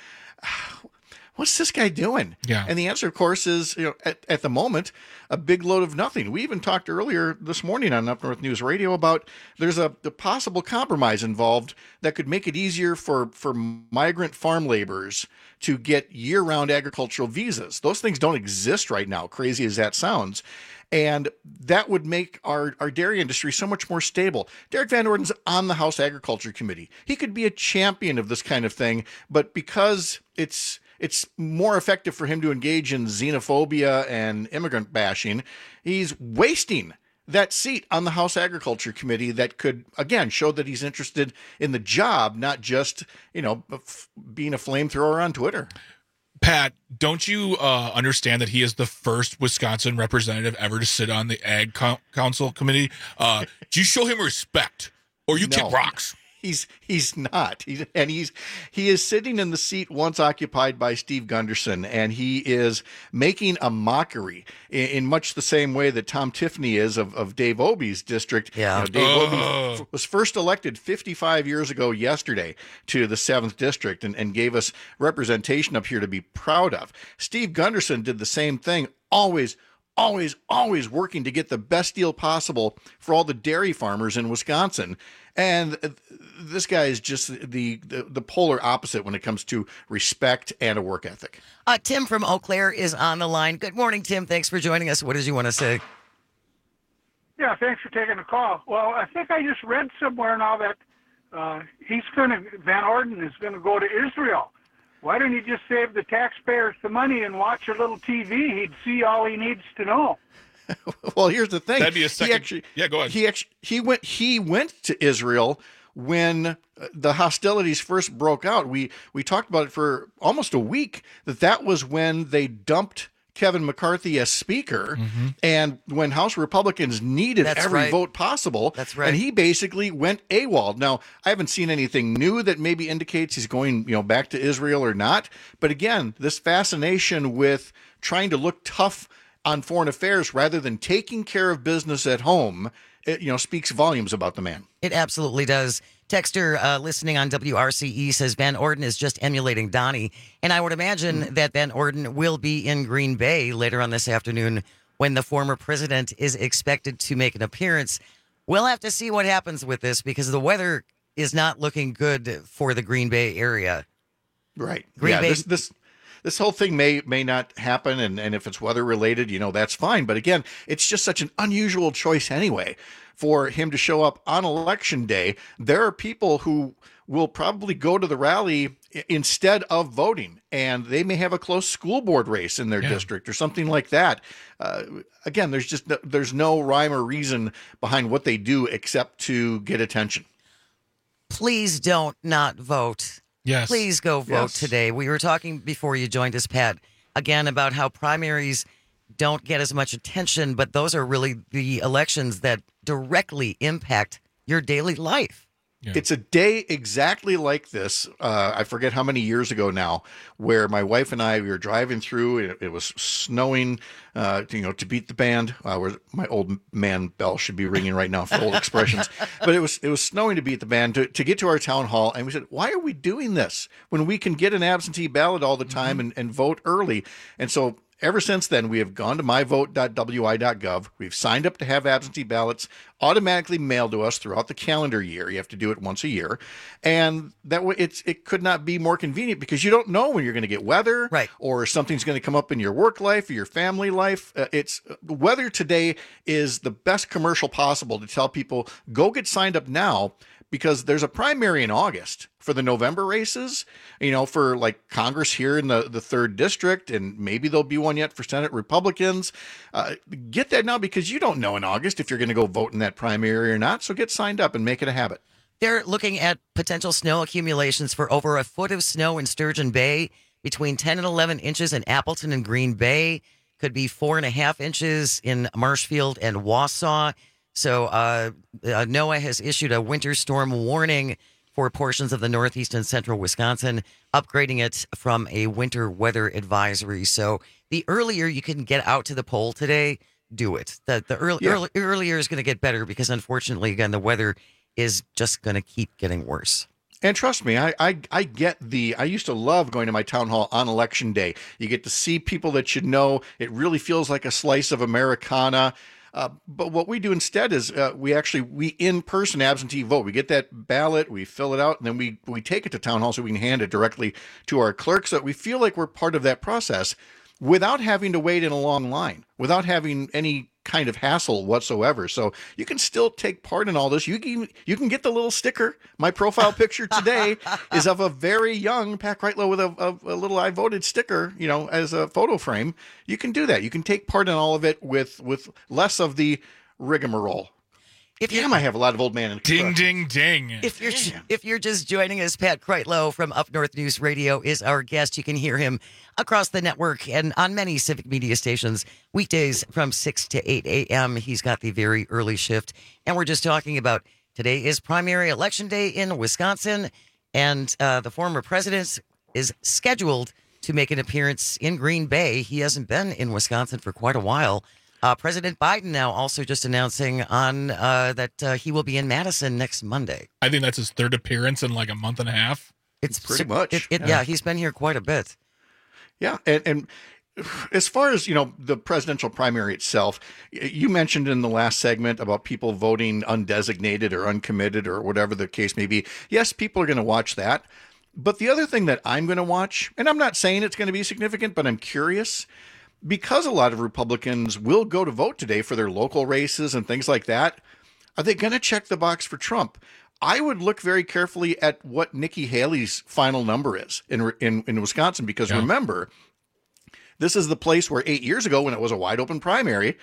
what's this guy doing? Yeah. And the answer, of course, is, you know, at, at the moment, a big load of nothing. We even talked earlier this morning on Up North News Radio about there's a, a possible compromise involved that could make it easier for, for migrant farm laborers to get year-round agricultural visas. Those things don't exist right now, crazy as that sounds. And that would make our, our dairy industry so much more stable. Derek Van Orden's on the House Agriculture Committee. He could be a champion of this kind of thing, but because it's it's more effective for him to engage in xenophobia and immigrant bashing, he's wasting that seat on the House Agriculture Committee that could, again, show that he's interested in the job, not just, you know, f- being a flamethrower on Twitter. Pat, don't you uh, understand that he is the first Wisconsin representative ever to sit on the Ag Co- Council Committee? Uh, do you show him respect, or you No. kick rocks? He's he's not. He's, and he's he is sitting in the seat once occupied by Steve Gunderson, and he is making a mockery in, in much the same way that Tom Tiffany is of, of Dave Obey's district. Yeah. You know, Dave Ugh. Obey f- was first elected fifty-five years ago yesterday to the seventh district and, and gave us representation up here to be proud of. Steve Gunderson did the same thing, always always, always working to get the best deal possible for all the dairy farmers in Wisconsin. And this guy is just the, the, the polar opposite when it comes to respect and a work ethic. Uh, Tim from Eau Claire is on the line. Good morning, Tim. Thanks for joining us. What did you want to say? Yeah, thanks for taking the call. Well, I think I just read somewhere now that uh, he's going to, Van Orden is going to go to Israel. Why don't he just save the taxpayers the money and watch a little T V? He'd see all he needs to know. Well, here's the thing. That'd be a second. He actually, yeah, go ahead. He actually he went he went to Israel when the hostilities first broke out. We we talked about it for almost a week. That that was when they dumped Kevin McCarthy as Speaker, mm-hmm. and when House Republicans needed That's every right. vote possible. That's right. And he basically went AWOL. Now, I haven't seen anything new that maybe indicates he's going, you know, back to Israel or not. But again, this fascination with trying to look tough on foreign affairs rather than taking care of business at home, it, you know, speaks volumes about the man. It absolutely does. Texter uh, listening on W R C E says Van Orden is just emulating Donnie. And I would imagine mm-hmm. that Van Orden will be in Green Bay later on this afternoon when the former president is expected to make an appearance. We'll have to see what happens with this because the weather is not looking good for the Green Bay area. Right. Green yeah, Bay- this this This whole thing may may not happen, and, and if it's weather related, you know, that's fine. But again, it's just such an unusual choice anyway for him to show up on election day. There are people who will probably go to the rally instead of voting, and they may have a close school board race in their yeah. district or something like that. Uh, again, there's just no, there's no rhyme or reason behind what they do except to get attention. Please don't not vote. Yes. Please go vote Yes. today. We were talking before you joined us, Pat, again about how primaries don't get as much attention, but those are really the elections that directly impact your daily life. Yeah. It's a day exactly like this. Uh, I forget how many years ago now, where my wife and I we were driving through. It, it was snowing, uh, you know, to beat the band. Uh, where my old man bell should be ringing right now for old expressions. But it was it was snowing to beat the band to, to get to our town hall, and we said, "Why are we doing this when we can get an absentee ballot all the time mm-hmm. and, and vote early?" And so. Ever since then, we have gone to my vote dot w i dot gov. We've signed up to have absentee ballots automatically mailed to us throughout the calendar year. You have to do it once a year. And that way it's it could not be more convenient because you don't know when you're going to get weather right. or something's going to come up in your work life or your family life. Uh, it's weather today is the best commercial possible to tell people, go get signed up now. Because there's a primary in August for the November races, you know, for like Congress here in the, the third district, and maybe there'll be one yet for Senate Republicans. Uh, get that now because you don't know in August if you're going to go vote in that primary or not. So get signed up and make it a habit. They're looking at potential snow accumulations for over a foot of snow in Sturgeon Bay, between ten and eleven inches in Appleton and Green Bay. Could be four and a half inches in Marshfield and Wausau. So uh, uh, NOAA has issued a winter storm warning for portions of the northeast and central Wisconsin, upgrading it from a winter weather advisory. So the earlier you can get out to the poll today, do it. The, the early, Yeah. early, earlier is going to get better because, unfortunately, again, the weather is just going to keep getting worse. And trust me, I, I I get the, I used to love going to my town hall on election day. You get to see people that you know. It really feels like a slice of Americana. Uh, but what we do instead is uh, we actually, we in-person absentee vote. We get that ballot, we fill it out, and then we, we take it to town hall so we can hand it directly to our clerk so that we feel like we're part of that process without having to wait in a long line, without having any kind of hassle whatsoever. So you can still take part in all this. You can you can get the little sticker. My profile picture today is of a very young Pat Kreitlow with a, a, a little I voted sticker, you know, as a photo frame. You can do that. You can take part in all of it with with less of the rigmarole. If Damn, I have a lot of old man in Ding, ding, ding. If you're if you're just joining us, Pat Kreitlow from Up North News Radio is our guest. You can hear him across the network and on many civic media stations weekdays from six to eight a.m. He's got the very early shift. And we're just talking about today is primary election day in Wisconsin, and uh, the former president is scheduled to make an appearance in Green Bay. He hasn't been in Wisconsin for quite a while. Uh, President Biden now also just announcing on uh, that uh, he will be in Madison next Monday. I think that's his third appearance in like a month and a half. It's pretty much. It, it, yeah. yeah, he's been here quite a bit. Yeah, and, and as far as, you know, the presidential primary itself, you mentioned in the last segment about people voting undesignated or uncommitted or whatever the case may be. Yes, people are going to watch that. But the other thing that I'm going to watch, and I'm not saying it's going to be significant, but I'm curious, because a lot of Republicans will go to vote today for their local races and things like that, are they going to check the box for Trump? I would look very carefully at what Nikki Haley's final number is in in, in Wisconsin, because yeah. remember, this is the place where eight years ago, when it was a wide open primary,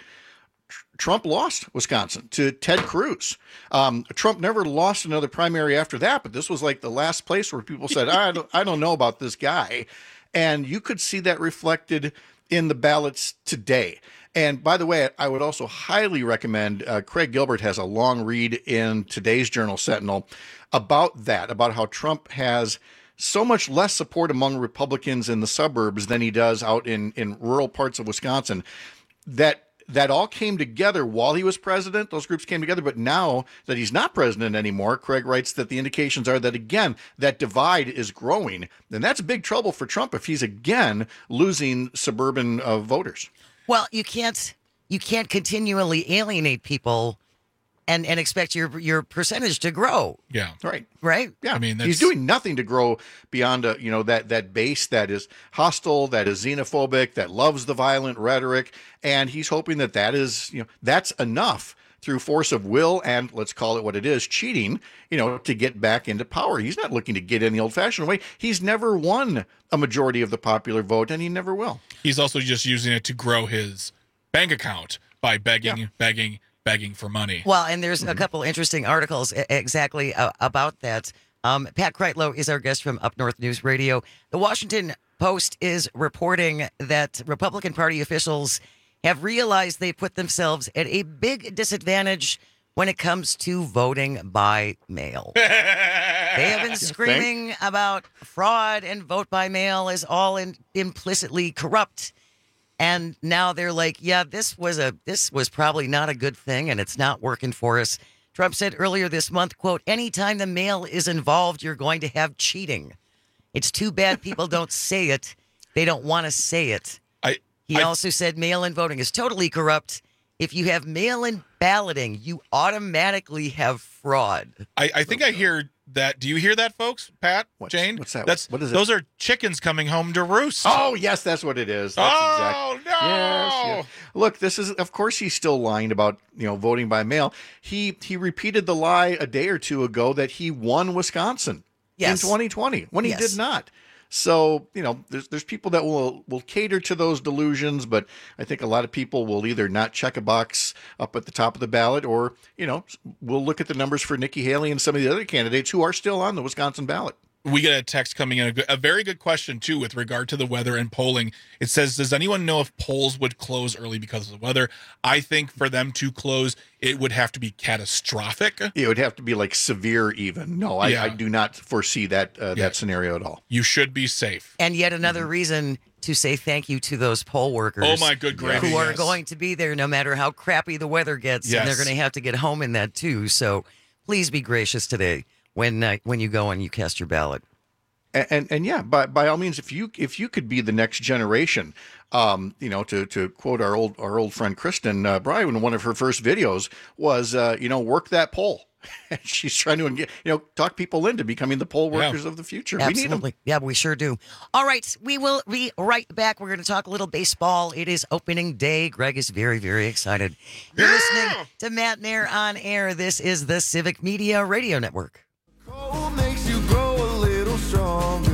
Trump lost Wisconsin to Ted Cruz. Um, Trump never lost another primary after that, but this was like the last place where people said, I don't, I don't know about this guy. And you could see that reflected in the ballots today. And by the way, I would also highly recommend, uh, Craig Gilbert has a long read in today's Journal Sentinel about that, about how Trump has so much less support among Republicans in the suburbs than he does out in, in rural parts of Wisconsin. That that all came together while he was president. Those groups came together. But now that he's not president anymore, Craig writes that the indications are that, again, that divide is growing. And that's big trouble for Trump if he's again losing suburban uh, voters. Well, you can't you can't continually alienate people and, and expect your your percentage to grow. Yeah. Right. Right? Yeah. I mean, that's... he's doing nothing to grow beyond a, you know, that that base that is hostile, that is xenophobic, that loves the violent rhetoric, and he's hoping that that is, you know, that's enough through force of will and, let's call it what it is, cheating, you know, to get back into power. He's not looking to get in the old-fashioned way. He's never won a majority of the popular vote, and he never will. He's also just using it to grow his bank account by begging, yeah. begging, begging for money. Well, and there's a couple interesting articles exactly uh, about that. Um, Pat Kreitlow is our guest from Up North News Radio. The Washington Post is reporting that Republican Party officials have realized they put themselves at a big disadvantage when it comes to voting by mail. They have been screaming about fraud and vote by mail is all in, implicitly corrupt. And now they're like, yeah, this was a this was probably not a good thing, and it's not working for us. Trump said earlier this month, quote, anytime the mail is involved, you're going to have cheating. It's too bad people don't say it. They don't want to say it. I, he I, also said mail-in voting is totally corrupt. If you have mail-in balloting, you automatically have fraud. I, I think I hear that. Do you hear that, folks? Pat, what's, Jane? What's that? That's, what is it? Those are chickens coming home to roost. Oh, yes, that's what it is. That's oh, exact. no. Yes, yes. Look, this is, of course, he's still lying about, you know, voting by mail. He he repeated the lie a day or two ago that he won Wisconsin yes. in twenty twenty when he yes. did not. So, you know, there's there's people that will will cater to those delusions, but I think a lot of people will either not check a box up at the top of the ballot or, you know, we'll look at the numbers for Nikki Haley and some of the other candidates who are still on the Wisconsin ballot. We get a text coming in, a, good, a very good question, too, with regard to the weather and polling. It says, does anyone know if polls would close early because of the weather? I think for them to close, it would have to be catastrophic. It would have to be like severe even. No, I, Yeah. I do not foresee that uh, Yeah. that scenario at all. You should be safe. And yet another reason to say thank you to those poll workers. Oh, my good gravy, Who are yes. going to be there no matter how crappy the weather gets. Yes. And they're going to have to get home in that, too. So please be gracious today when uh, when you go and you cast your ballot. And, and and yeah, by by all means, if you if you could be the next generation, um, you know, to to quote our old our old friend Kristen uh, Bryan, one of her first videos was, uh, you know, work that poll. She's trying to, you know, talk people into becoming the poll workers yeah. of the future. Absolutely. We need them. Yeah, we sure do. All right, we will be right back. We're going to talk a little baseball. It is opening day. Greg is very, very excited. You're yeah. listening to Matt Nair on air. This is the Civic Media Radio Network. Cold makes you grow a little stronger.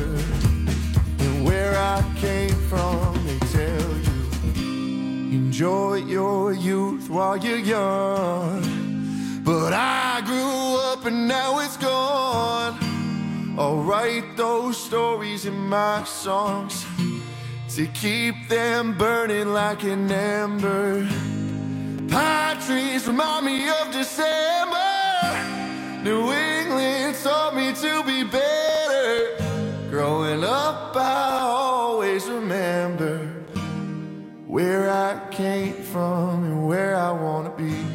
And where I came from, they tell you, enjoy your youth while you're young. But I grew up and now it's gone. I'll write those stories in my songs to keep them burning like an ember. Pine trees remind me of December. New England taught me to be better. Growing up, I always remember where I came from and where I want to be.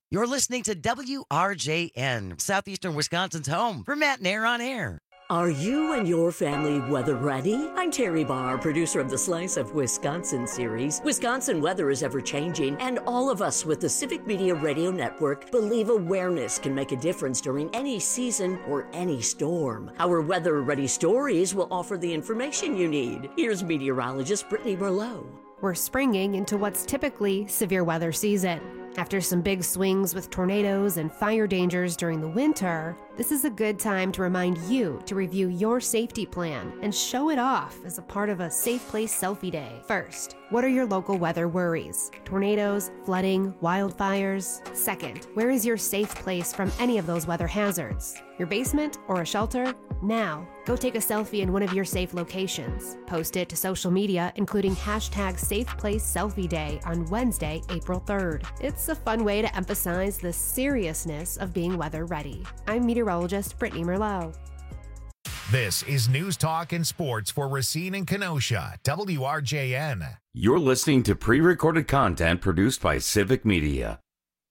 You're listening to W R J N, Southeastern Wisconsin's home for Matt Nair on Air. Are you and your family weather ready? I'm Terry Barr, producer of the Slice of Wisconsin series. Wisconsin weather is ever changing, and all of us with the Civic Media Radio Network believe awareness can make a difference during any season or any storm. Our weather ready stories will offer the information you need. Here's meteorologist Brittany Merlot. We're springing into what's typically severe weather season. After some big swings with tornadoes and fire dangers during the winter, this is a good time to remind you to review your safety plan and show it off as a part of a Safe Place Selfie Day. First, what are your local weather worries? Tornadoes, flooding, wildfires? Second, where is your safe place from any of those weather hazards? Your basement or a shelter? Now, go take a selfie in one of your safe locations. Post it to social media, including hashtag Safe Place Selfie Day on Wednesday, April third. It's a fun way to emphasize the seriousness of being weather ready. I'm meteorologist Brittany Merlot. This is News Talk and Sports for Racine and Kenosha, W R J N. You're listening to pre-recorded content produced by Civic Media.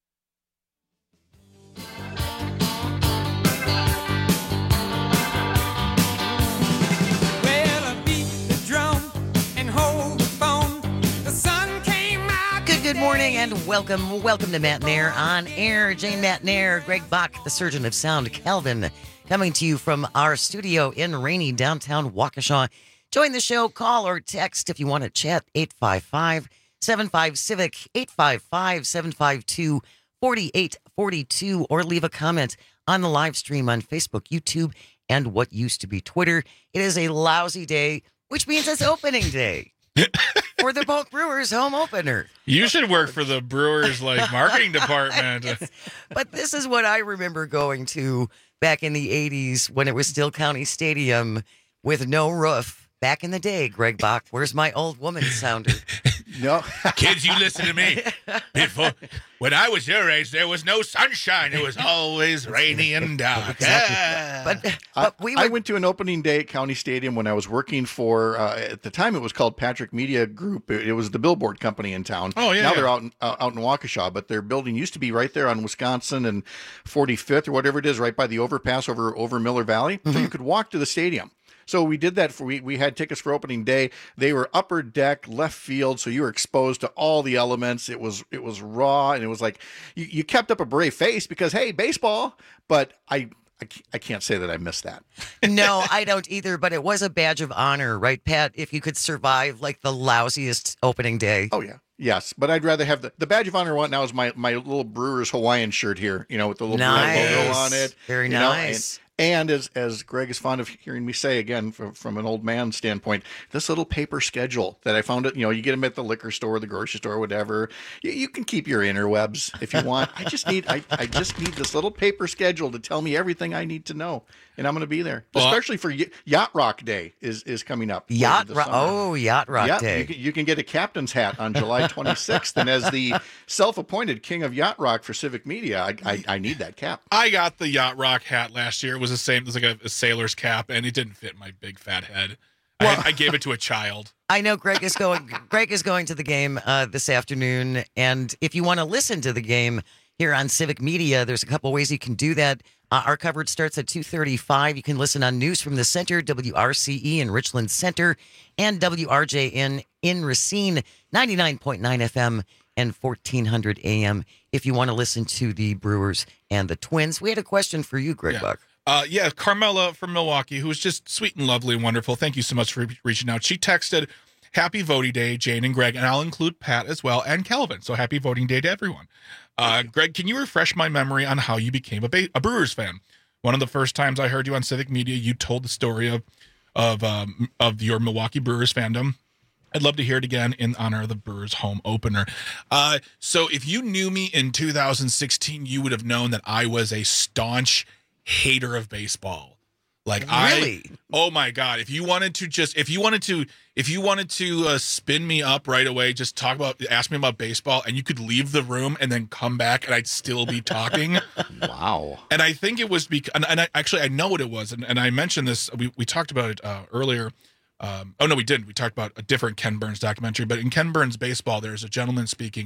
Good morning and welcome. Welcome to Matt Nair on Air. Jane Matt Nair, Greg Bach, the surgeon of sound, Calvin, coming to you from our studio in rainy downtown Waukesha. Join the show, call or text if you want to chat, eight five five, seven five, CIVIC, eight five five, seven five two, four eight four two, or leave a comment on the live stream on Facebook, YouTube, and what used to be Twitter. It is a lousy day, which means it's opening day. For the Polk Brewers home opener. You should work for the Brewers like marketing department. But this is what I remember going to back in the eighties when it was still County Stadium with no roof. Back in the day, Greg Bach, where's my old woman sounder? No. Kids, you listen to me. Before, when I was your age, there was no sunshine. It was always rainy and dark. Exactly. Ah. But, but we I, I went to an opening day at County Stadium when I was working for, uh, at the time it was called Patrick Media Group. It, it was the billboard company in town. Oh, yeah. Now yeah. they're out in, uh, out in Waukesha, but their building used to be right there on Wisconsin and forty-fifth or whatever it is, right by the overpass over, over Miller Valley. Mm-hmm. So you could walk to the stadium. So we did that for, we, we had tickets for opening day. They were upper deck, left field. So you were exposed to all the elements. It was, it was raw. And it was like, you, you kept up a brave face because, hey, baseball, but I, I, I can't say that I missed that. No, I don't either, but it was a badge of honor, right, Pat? If you could survive like the lousiest opening day. Oh yeah. Yes, but I'd rather have the, the badge of honor one now is my, my little Brewers Hawaiian shirt here, you know, with the little nice. logo on it. Very you nice. Know, and, And as as Greg is fond of hearing me say, again, from, from an old man standpoint, this little paper schedule that I found, it, you know, you get them at the liquor store, the grocery store, whatever. You, you can keep your interwebs if you want. I just need I, I just need this little paper schedule to tell me everything I need to know, and I'm going to be there. Well, especially for y- Yacht Rock Day is is coming up. Yacht Rock, oh, Yacht Rock yeah, Day. You can, you can get a captain's hat on July twenty-sixth, and as the self-appointed king of Yacht Rock for Civic Media, I, I I need that cap. I got the Yacht Rock hat last year. It was the same. It was like a, a sailor's cap, and it didn't fit my big fat head. Well, I, I gave it to a child. I know Greg is going. Greg is going to the game uh, this afternoon, and if you want to listen to the game here on Civic Media, there's a couple ways you can do that. Uh, our coverage starts at two thirty-five. You can listen on News from the Center, W R C E in Richland Center, and W R J N in Racine, ninety-nine point nine F M and fourteen hundred A M. If you want to listen to the Brewers and the Twins, we had a question for you, Greg yeah. Buck. Uh, yeah, Carmela from Milwaukee, who was just sweet and lovely and wonderful. Thank you so much for re- reaching out. She texted, "Happy Voting Day, Jane and Greg," and I'll include Pat as well and Calvin. So happy Voting Day to everyone. Uh, Greg, can you refresh my memory on how you became a, ba- a Brewers fan? One of the first times I heard you on Civic Media, you told the story of of um, of your Milwaukee Brewers fandom. I'd love to hear it again in honor of the Brewers home opener. Uh, so if you knew me in two thousand sixteen, you would have known that I was a staunch hater of baseball. Like really? I, oh my God. If you wanted to just, if you wanted to, if you wanted to uh, spin me up right away, just talk about, ask me about baseball, and you could leave the room and then come back and I'd still be talking. Wow. And I think it was because, and, and I, actually I know what it was. And, and I mentioned this, we, we talked about it uh, earlier. Um, oh no, we didn't. We talked about a different Ken Burns documentary, but in Ken Burns Baseball, there's a gentleman speaking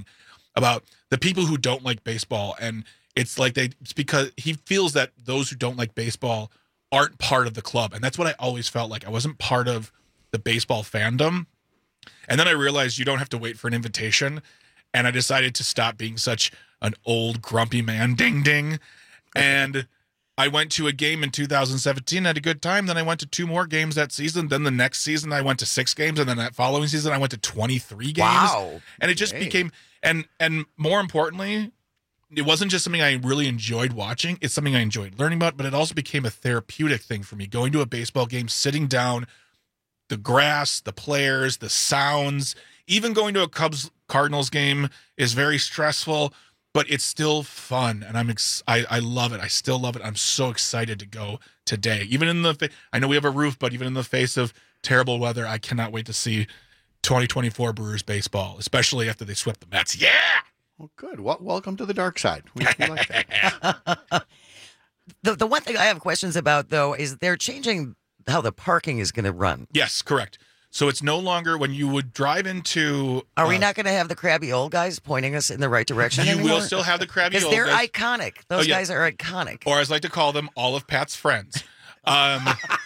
about the people who don't like baseball. And it's like they, it's because he feels that those who don't like baseball aren't part of the club. And that's what I always felt like. I wasn't part of the baseball fandom. And then I realized you don't have to wait for an invitation. And I decided to stop being such an old grumpy man. Ding, ding. And I went to a game in two thousand seventeen, had a good time. Then I went to two more games that season. Then the next season, I went to six games. And then that following season, I went to twenty-three games. Wow. And it just Hey. became, and and more importantly, it wasn't just something I really enjoyed watching. It's something I enjoyed learning about, but it also became a therapeutic thing for me. Going to a baseball game, sitting down, the grass, the players, the sounds, even going to a Cubs Cardinals game is very stressful, but it's still fun. And I'm, ex- I, I love it. I still love it. I'm so excited to go today. Even in the, fa- I know we have a roof, but even in the face of terrible weather, I cannot wait to see twenty twenty-four Brewers baseball, especially after they swept the Mets. Yeah. Well, good. Well, welcome to the dark side. We, we like that. The the one thing I have questions about though is they're changing how the parking is going to run. Yes, correct. So it's no longer when you would drive into. Are we uh, not going to have the crabby old guys pointing us in the right direction You anymore? will still have the crabby Because old they're guys. iconic. Those Oh, yeah. guys are iconic. Or as I like to call them, all of Pat's friends. Um,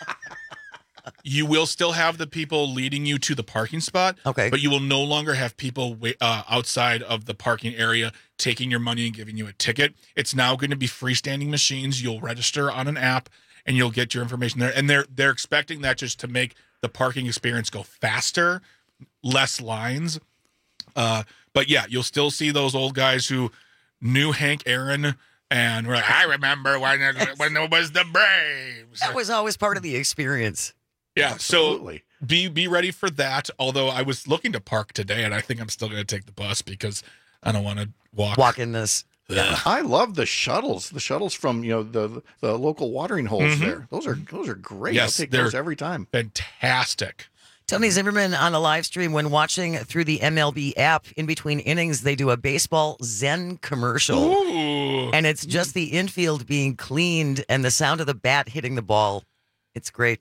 you will still have the people leading you to the parking spot. Okay. But you will no longer have people wait, uh, outside of the parking area taking your money and giving you a ticket. It's now going to be freestanding machines. You'll register on an app and you'll get your information there. And they're they're expecting that just to make the parking experience go faster, less lines. Uh, but yeah, you'll still see those old guys who knew Hank Aaron and were like, I remember when it, when it was the Braves. That was always part of the experience. Yeah, Absolutely. so be be ready for that. Although I was looking to park today, and I think I'm still going to take the bus because I don't want to walk. Walk in this. Yeah. I love the shuttles. The shuttles from you know the the local watering holes Mhm. there. Those are those are great. Yes, I'll take they're those every time. Fantastic. Tony Zimmerman on a live stream when watching through the M L B app. In between innings, they do a baseball Zen commercial. Ooh. And it's just the infield being cleaned and the sound of the bat hitting the ball. It's great.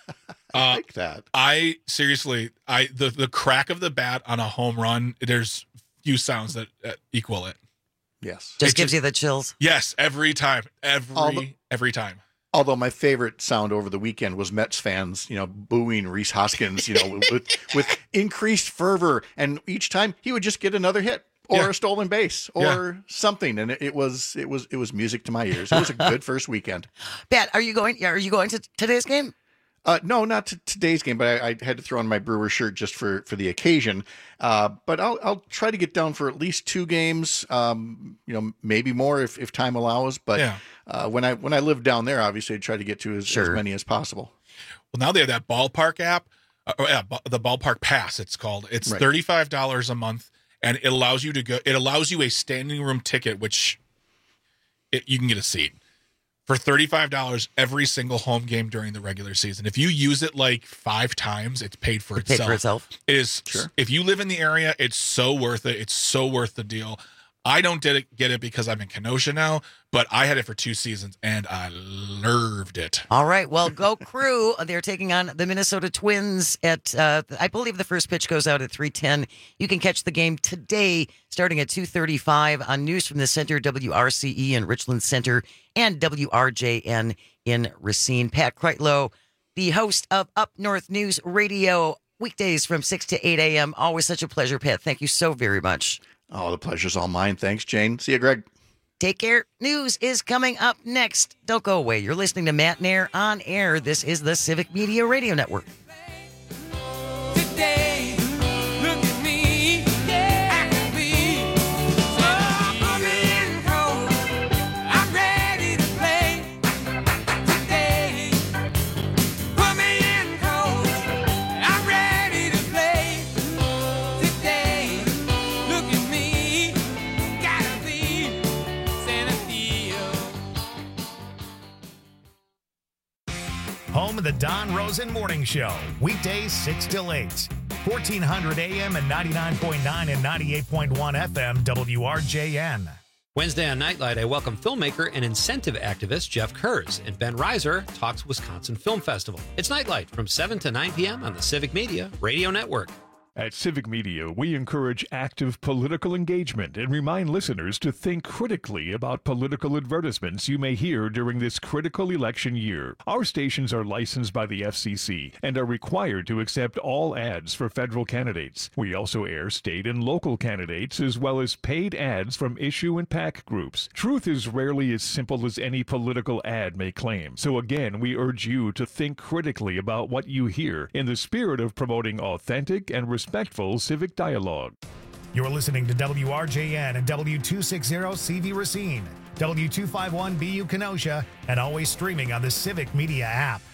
I like that. I seriously, I the the crack of the bat on a home run. There's few sounds that uh, equal it. Yes. Just gives you the chills. Yes, every time, every All the- every time. Although my favorite sound over the weekend was Mets fans, you know, booing Rhys Hoskins, you know, with with increased fervor, and each time he would just get another hit or Yeah. a stolen base or Yeah. something, and it, it was it was it was music to my ears. It was a good first weekend. Pat, are you going? Are you going to today's game? Uh, no, not to today's game, but I, I had to throw on my Brewer shirt just for, for the occasion. Uh, but I'll I'll try to get down for at least two games. Um, you know, maybe more if, if time allows. But Yeah. uh, when I when I lived down there, obviously, I try to get to as, Sure. as many as possible. Well, now they have that ballpark app, uh, or, yeah, ba- the ballpark pass. It's called. It's Right. thirty-five dollars a month, and it allows you to go. It allows you a standing room ticket, which it, you can get a seat for thirty-five dollars every single home game during the regular season. If you use it like five times, it's paid for It paid itself. for itself. It is. Sure. If you live in the area, it's so worth it. It's so worth the deal. I don't get it, get it because I'm in Kenosha now, but I had it for two seasons and I loved it. All right. Well, go Crew. They're taking on the Minnesota Twins at, uh, I believe the first pitch goes out at three ten. You can catch the game today starting at two thirty-five on News from the Center, W R C E in Richland Center, and W R J N in Racine. Pat Kreitlow, the host of Up North News Radio, weekdays from six to eight a.m. Always such a pleasure, Pat. Thank you so very much. Oh, the pleasure's all mine. Thanks, Jane. See you, Greg. Take care. News is coming up next. Don't go away. You're listening to Matt Nair on air. This is the Civic Media Radio Network. Today, look at me. I can be so moving cold. I'm ready to play. Today, put me in cold. I'm ready to play. Today, look at me. Gotta be Santa Theo. Home of the Don Rosen Morning Show. Weekdays six till eight. fourteen hundred A M and ninety-nine point nine and ninety-eight point one F M W R J N. Wednesday on Nightlight, I welcome filmmaker and incentive activist Jeff Kurz, and Ben Reiser talks Wisconsin Film Festival. It's Nightlight from seven to nine p.m. on the Civic Media Radio Network. At Civic Media, we encourage active political engagement and remind listeners to think critically about political advertisements you may hear during this critical election year. Our stations are licensed by the F C C and are required to accept all ads for federal candidates. We also air state and local candidates as well as paid ads from issue and PAC groups. Truth is rarely as simple as any political ad may claim. So again, we urge you to think critically about what you hear in the spirit of promoting authentic and respectful civic dialogue. You're listening to W R J N and W two sixty C V Racine, W two fifty-one B U Kenosha, and always streaming on the Civic Media app.